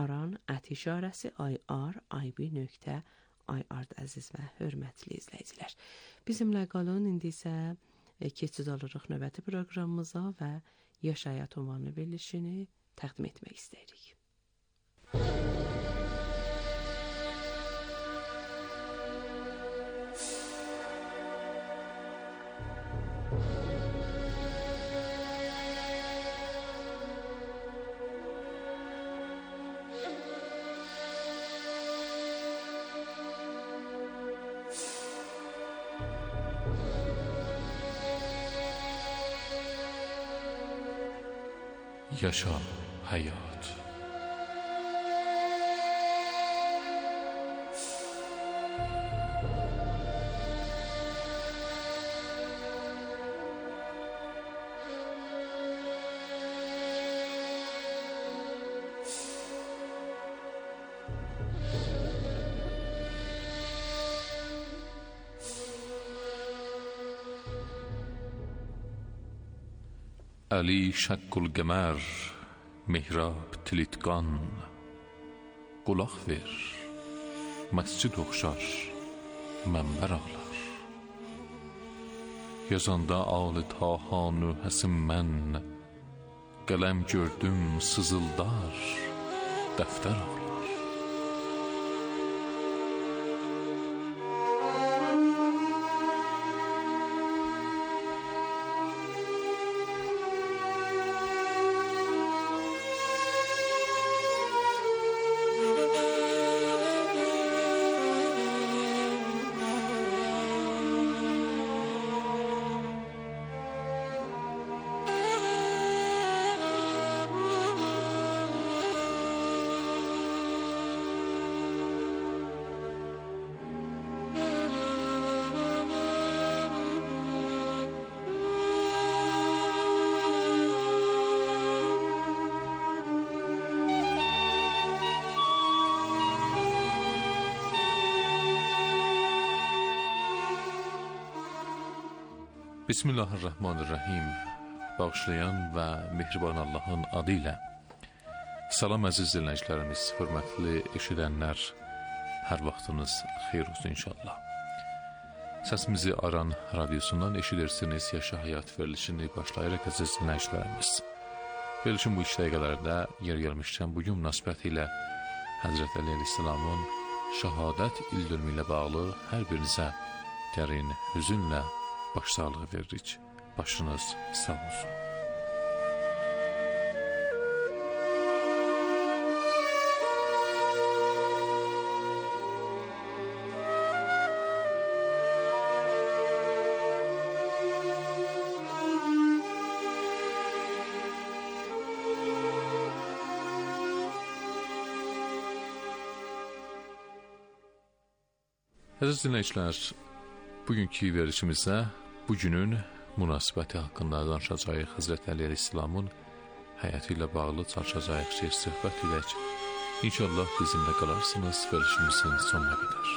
aran@irib.ir əziz və hörmətli izləyicilər. Bizimlə qalın. İndi isə keçid alırıq növbəti proqramımıza və Yaş Həyat ünvanlı verilişini təqdim etmək istəyirik. Yaşa həyat. علی شک القمر mihrab tilitqan qulaq ver, məscid oxşar mənbər ağlar. Yazanda ali tahanü həsim mən, qələm gördüm sızıldar, dəftər ağlar. Bismillahirrahmanirrahim. Bağışlayan və mehriban Allahın adı ilə. Salam əziz dinləyicilərimiz, hörmətli eşidənlər, hər vaxtınız xeyir olsun inşallah. Səsimizi Aran radiosundan eşidirsiniz. Yaşa həyat verilişini başlayaraq əziz dinləyicilərimiz. Verilişin bu 2 dəqiqələrdə yer gəlmişkən bugün münasibəti ilə Həzrət Əli Əleyhisselamın şəhadət ildönümü ilə bağlı hər birinizə dərin hüzünlə başsağlığı veririk. Başınız sağ olsun. Əziz dinləyicilər, bugünkü verilişimizdə bugünün münasibəti haqqında danışacağıq. Həzrət Əli Əleyhisselamın həyatı ilə bağlı çalışacağıq şey söhbət edək. İnşallah bizimlə qalarsınız verilişimizin sonuna qədər.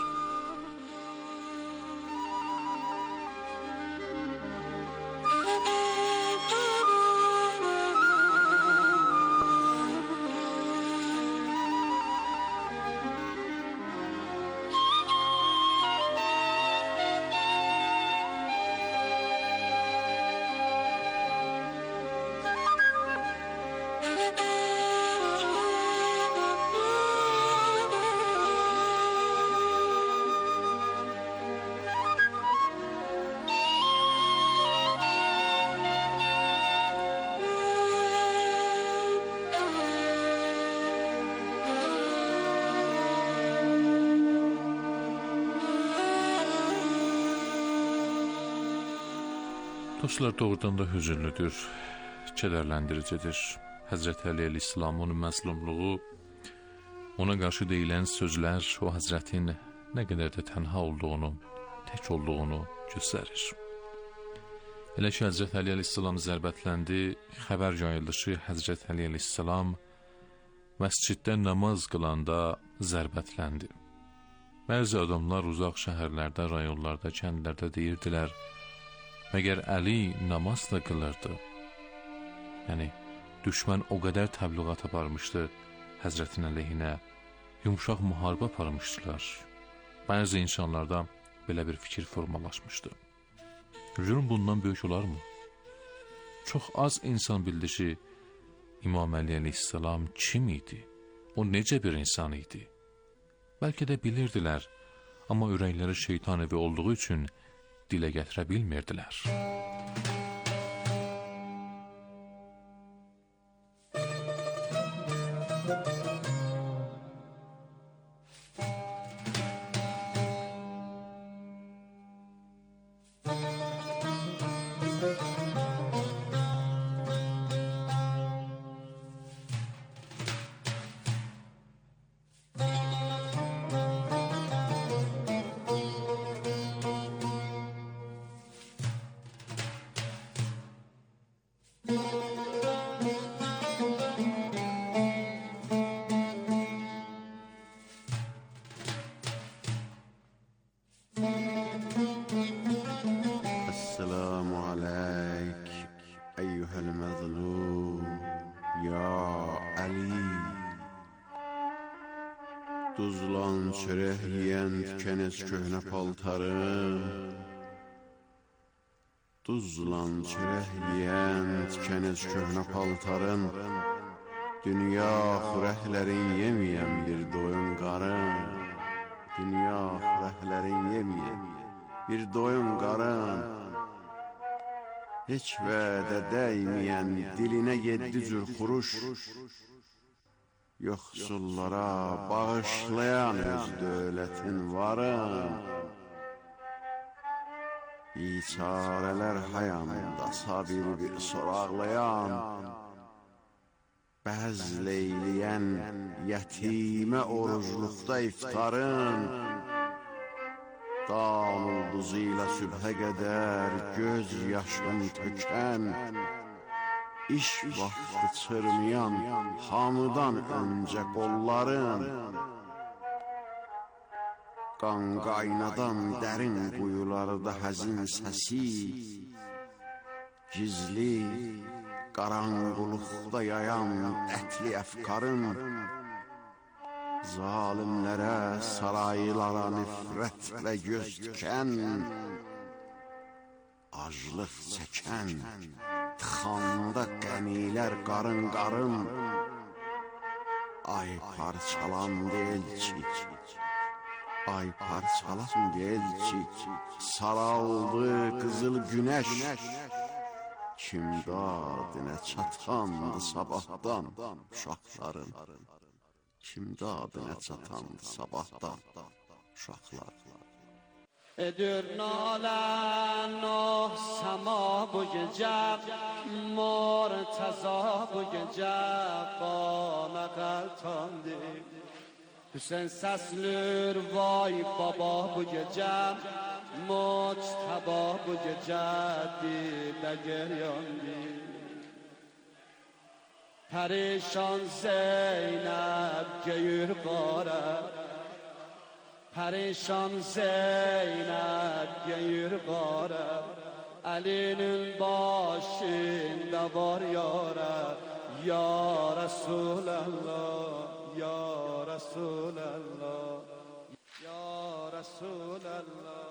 Dostlar, doğrudan da hüzünlüdür, kədərləndiricidir. Həzrət Əli Əleyhisselamın məzlumluğu, ona qarşı deyilən sözlər o Həzrətin nə qədər də tənha olduğunu, tək olduğunu göstərir. Elə ki, Həzrət Əli Əleyhisselam zərbətləndi, xəbər yayıldı ki, Həzrət Əli Əleyhisselam məsciddə namaz qılanda zərbətləndi. Bəzi adamlar uzaq şəhərlərdə, rayonlarda, kəndlərdə deyirdilər, məgər Əli namaz da qılırdı? Yəni, düşmən o qədər təbliğat aparmışdı, Həzrətin əleyhinə, yumuşaq müharibə aparmışdılar. Bəzi insanlarda belə bir fikir formalaşmışdı. Görün bundan böyük olarmı? Çox az insan bildi ki, İmam Əli əleyhissalam kim idi? O necə bir insan idi? Bəlkə də bilirdilər, amma ürəkləri şeytan evi olduğu üçün dilə gətirə bilmirdilər. Duzlan çörək yiyən tükəniz köhnə paltarım. Duzlan çörək yiyən tükəniz köhnə paltarım. Dünya xürəklərin yeməyən bir doyun qarın. Dünya xürəklərin yeməyən bir doyun qarın. Heç vədə dəyməyən dilinə 7 cür xuruş. Yoxsullara bağışlayan öz dövlətin varın. Biçarələr hayanda sabir bir soraqlayan, bəzl eyləyən yetimə orucluqda iftarın. Dan ulduzu ilə sübhə qədər göz yaşın tökən, İş vaxtı çırmayan hamıdan öncə qolların, qan qaynadan dərin quyularda həzin səsi, gizli qaranquluqda yayan qətli əfkarın, zalimlərə, saraylara nifrətlə göz tikən, aclıq çəkən, tıxanda qənilər qarın-qarın. Ay parçalandı elçik, ay parçalandı elçik, saraldı qızıl günəş. Kim dadinə çatandı sabahdan uşaqların, kim dadinə çatandı sabahdan uşaqların. Edir nalan noh sama bu gece, Murtaza bu gece bana kaltandı. Hüseyin səslür vay baba bu gece, Muçtaba bu gece dibe geryandı. Perişan Zeynep geyür qara, Perişan Zeynep geyir qara, Əlinin başında var yara, Ya Resulallah, Ya Resulallah, Ya Resulallah.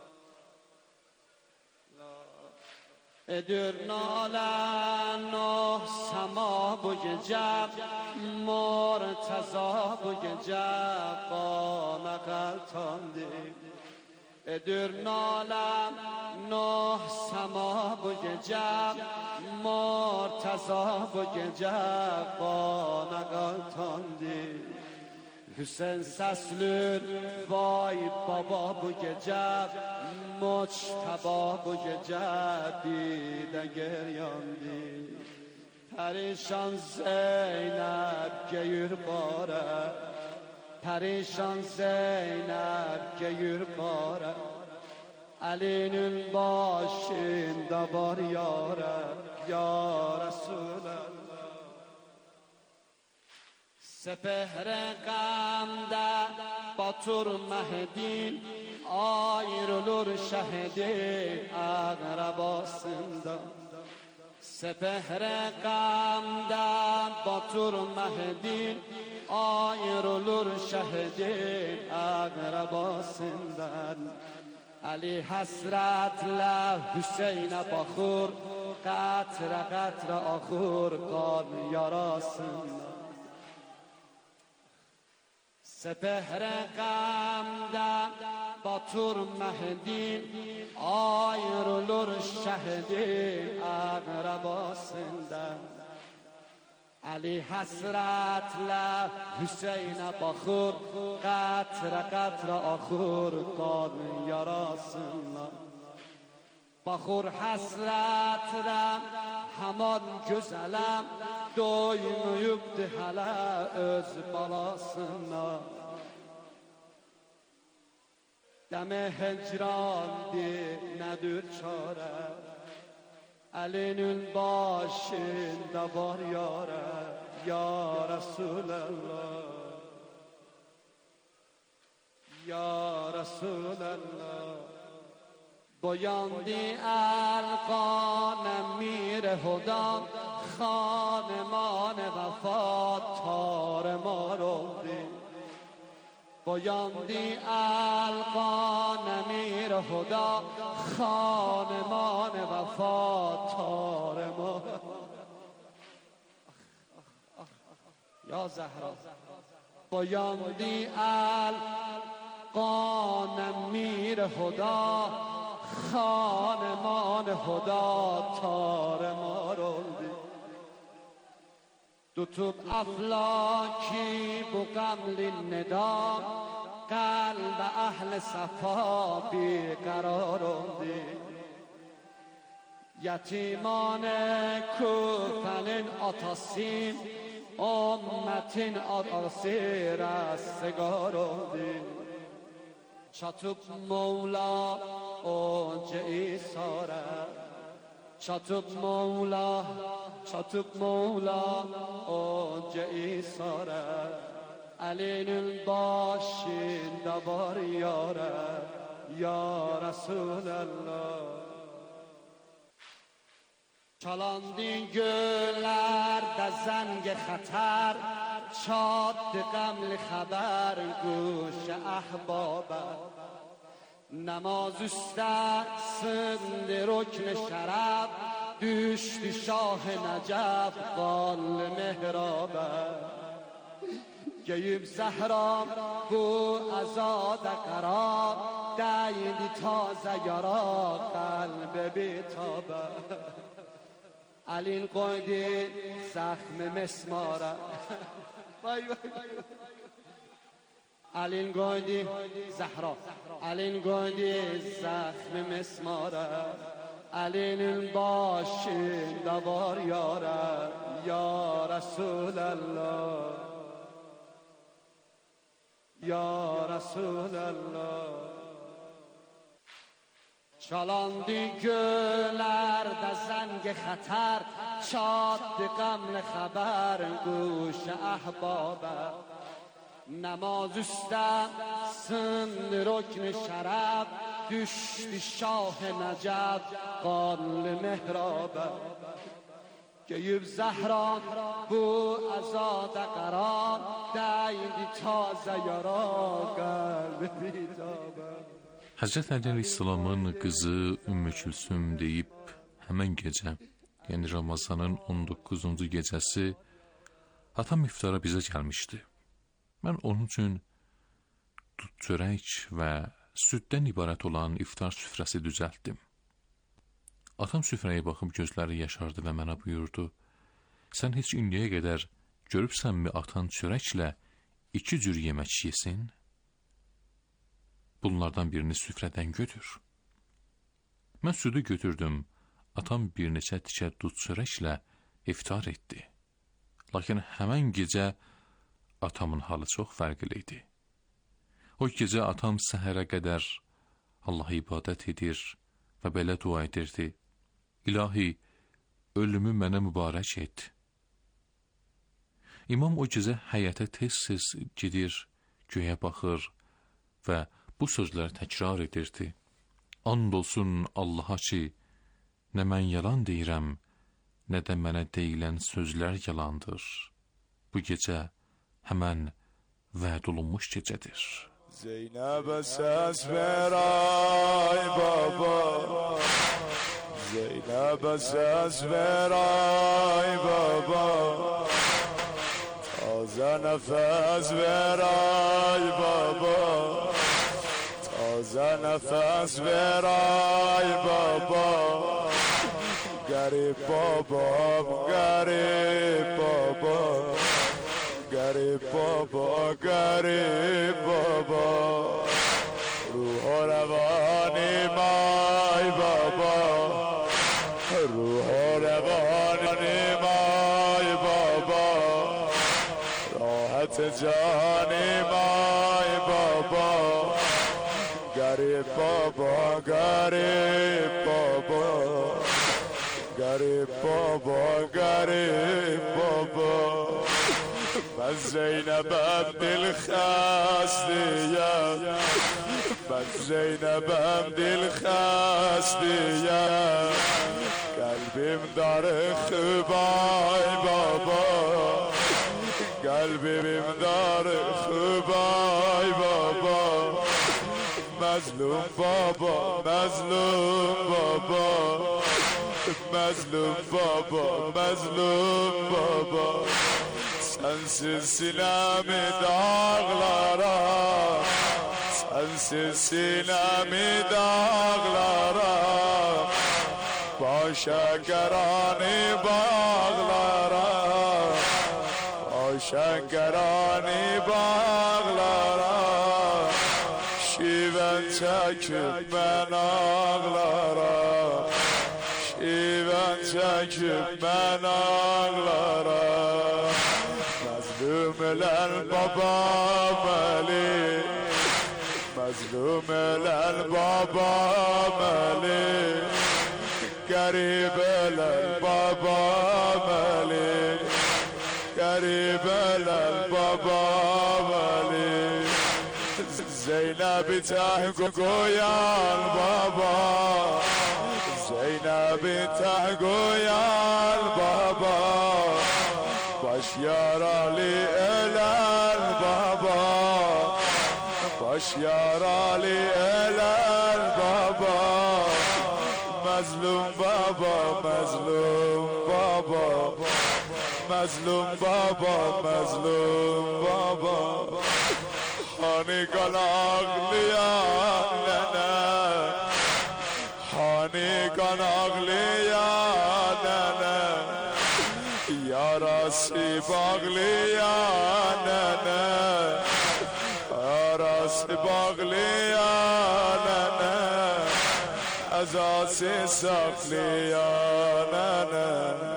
Edir nalan noh sama bu gece, Murtaza bu gece bana kaltandı. Edir nalan noh sama bu gece, Murtaza bu gece bana kaltandı. Hüseyin səslür vay baba bu gece, Muçtaba bu gece didə geryandı. Perişan Zeynep geyir qara, Perişan Zeynep geyir qara, Əlinin başında var yara, Ya Resulallah. Sepehre qamda Batur Mehdin ayrılır şehidi akrabasından. Sepehre gamda Batur Mehdin ayrılır şehidi akrabasından. Ali hasretle Hüseyin'e bakır, qatra qatra axır qan yarasından. Sepehre gamda Batur Mehdin ayrılır şehidi akrabasından. Ali hasretle Hüseyin'e bakır, qatra qatra axır qan yarasından. Baxır həsrətrə haman gözələm, doymayıbdı hələ öz balasına. Dəmə hecrandı nədir çarə, əlinin başında var yarə, ya Resulallah, ya Resulallah. Boyandi القان میر هدا خانمان وفات تار ما رودی. Boyandi القان میر هدا خانمان وفات تار ما. یا زهرا boyandi القان میر هدا خانمان خدا تار ما رولدی. دوتوب افلاکی بو قمل ندا قلب اهل صفا بی قرار رولدی. یتیمان کوفنین آتاسیم امتین آتاسی رستگار رولدی. چطوب مولا اوج ایساره، چطوب مولا اوج ایساره. علینül başında var yare, ya Resulallah. Çalandı göllerde zeng xatar, çattı gamli haber گوش احبابه. نماز استسند رکن شرف düştü şah نجف قال مهرابه. گیب زهرام bu azad قرار دیدی تازه یارا قلب بیتابه. علین قیدی زخم مسماره علین گویدی زهرا علین گویدی زخم مسماره. علین başında var yare, ya Resulallah, ya Resulallah. çalandı göllerde zeng خطر çattı gamle haber گوش احبابه. نماز استسند رکن شرف düştü şah نجف قال مهرابه. گیب زهران bu azad قرار دیدی تازه yara قلب بیتابه. Həzrət Əli Əleyhisselamın qızı Ümmü Külsüm deyib həmən gecə, yəni Ramazanın 19-cu gecəsi atam iftara bizə gəlmişdi. Mən onun üçün dud çörək və süddən ibarət olan iftar süfrəsi düzəltdim. Atam süfrəyə baxıb gözləri yaşardı və mənə buyurdu: "Sən heç indiyə qədər görübsənmi atan çörəklə 2 cür yemək yesin? Bunlardan birini süfrədən götür." Mən südü götürdüm. Atam bir neçə tikə dud çörəklə iftar etdi. Lakin həmən gecə atamın halı çox fərqli idi. O gecə atam səhərə qədər Allaha ibadət edir və belə dua edirdi: "İlahi, ölümü mənə mübarək et." İmam o gecə həyətə tez-tez gedir, göyə baxır və bu sözləri təkrar edirdi. And olsun Allaha ki, nə mən yalan deyirəm, nə də mənə deyilən sözlər yalandır. Bu gecə həmən vəd olunmuş gecədir. Zeynəbə səs ver ay baba, Zeynəbə səs ver ay baba, Tazə nəfəs ver ay baba, Tazə nəfəs ver ay baba, Qərib babam, qərib baba, Qərib baba, qərib baba, ruh o rəvanim ay baba, ruh o rəvanim ay baba, rahat canim ay baba, qərib baba, qərib baba, qərib baba, qərib baba. من زینبم دل خستیم، من زینبم دل خستیم، قلبیم داره خوبای بابا، قلبیم داره خوبای بابا، مظلوم بابا، مظلوم بابا، مظلوم بابا، مظلوم بابا. Sensiz sinemi dağlara, sensiz sinemi dağlara, başa gerani bağlara, başa gerani bağlara, şiven çekip ben ağlara, şiven çekip ben ağlara. Mazlumlar babam Ali, mazlumlar babam Ali, garibler babam Ali, garibler babam Ali. Zeynep'i tahgoyan baba, Zeynep'i tahgoyan baba, baş yaralı eler baba, baş yaralı eler baba, mazlum baba, mazlum baba, mazlum baba, mazlum baba. Hani kan ağlayan nene, hani kan ağlayan nene, yarası bağlayan nene, yarası bağlayan nene, azası saklayan nene,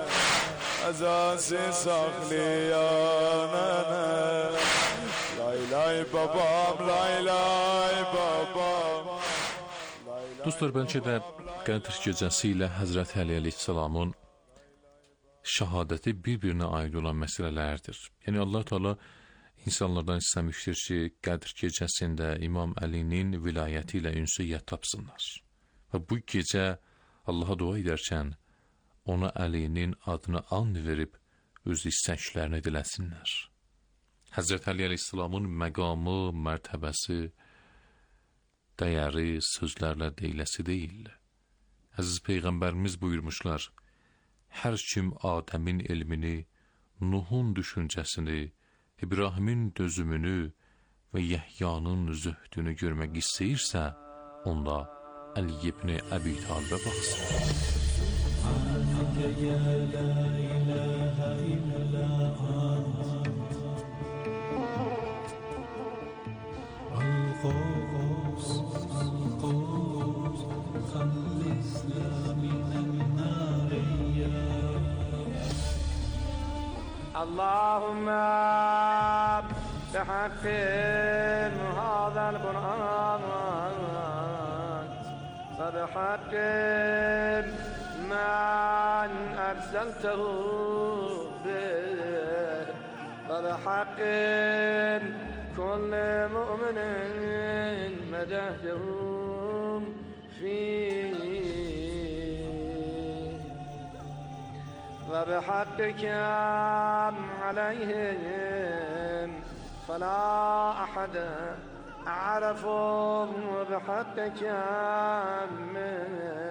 azası saklayan nene. Lay lay babam, lay lay babam. Dostlar, bəlkə də Qədr gecəsi ilə Həzrət Əli əleyhissalamın şəhadəti bir-birinə aid olan məsələlərdir. Yəni Allah Teala insanlardan istəmişdir ki, Qədr gecəsində İmam Əlinin vilayəti ilə ünsiyyət tapsınlar. Və bu gecə Allaha dua edərkən ona Əlinin adını and verib öz istəklərini diləsinlər. Həzrət Əli əleyhissalamın məqamı, mərtəbəsi, dəyəri sözlərlə deyiləsi deyil. Əziz Peyğəmbərimiz buyurmuşlar, hər kim Adəmin elmini, Nuhun düşüncəsini, İbrahimin dözümünü və Yəhyanın zöhdünü görmək istəyirsə, onda Əli ibn Əbi Talibə baxsın. اللهم بحق هذا القرآن وبحق من أرسلته به وبحق كل مؤمن مدحتهم فيه وبحقك عليهم فلا أحد أعرف بحقك منك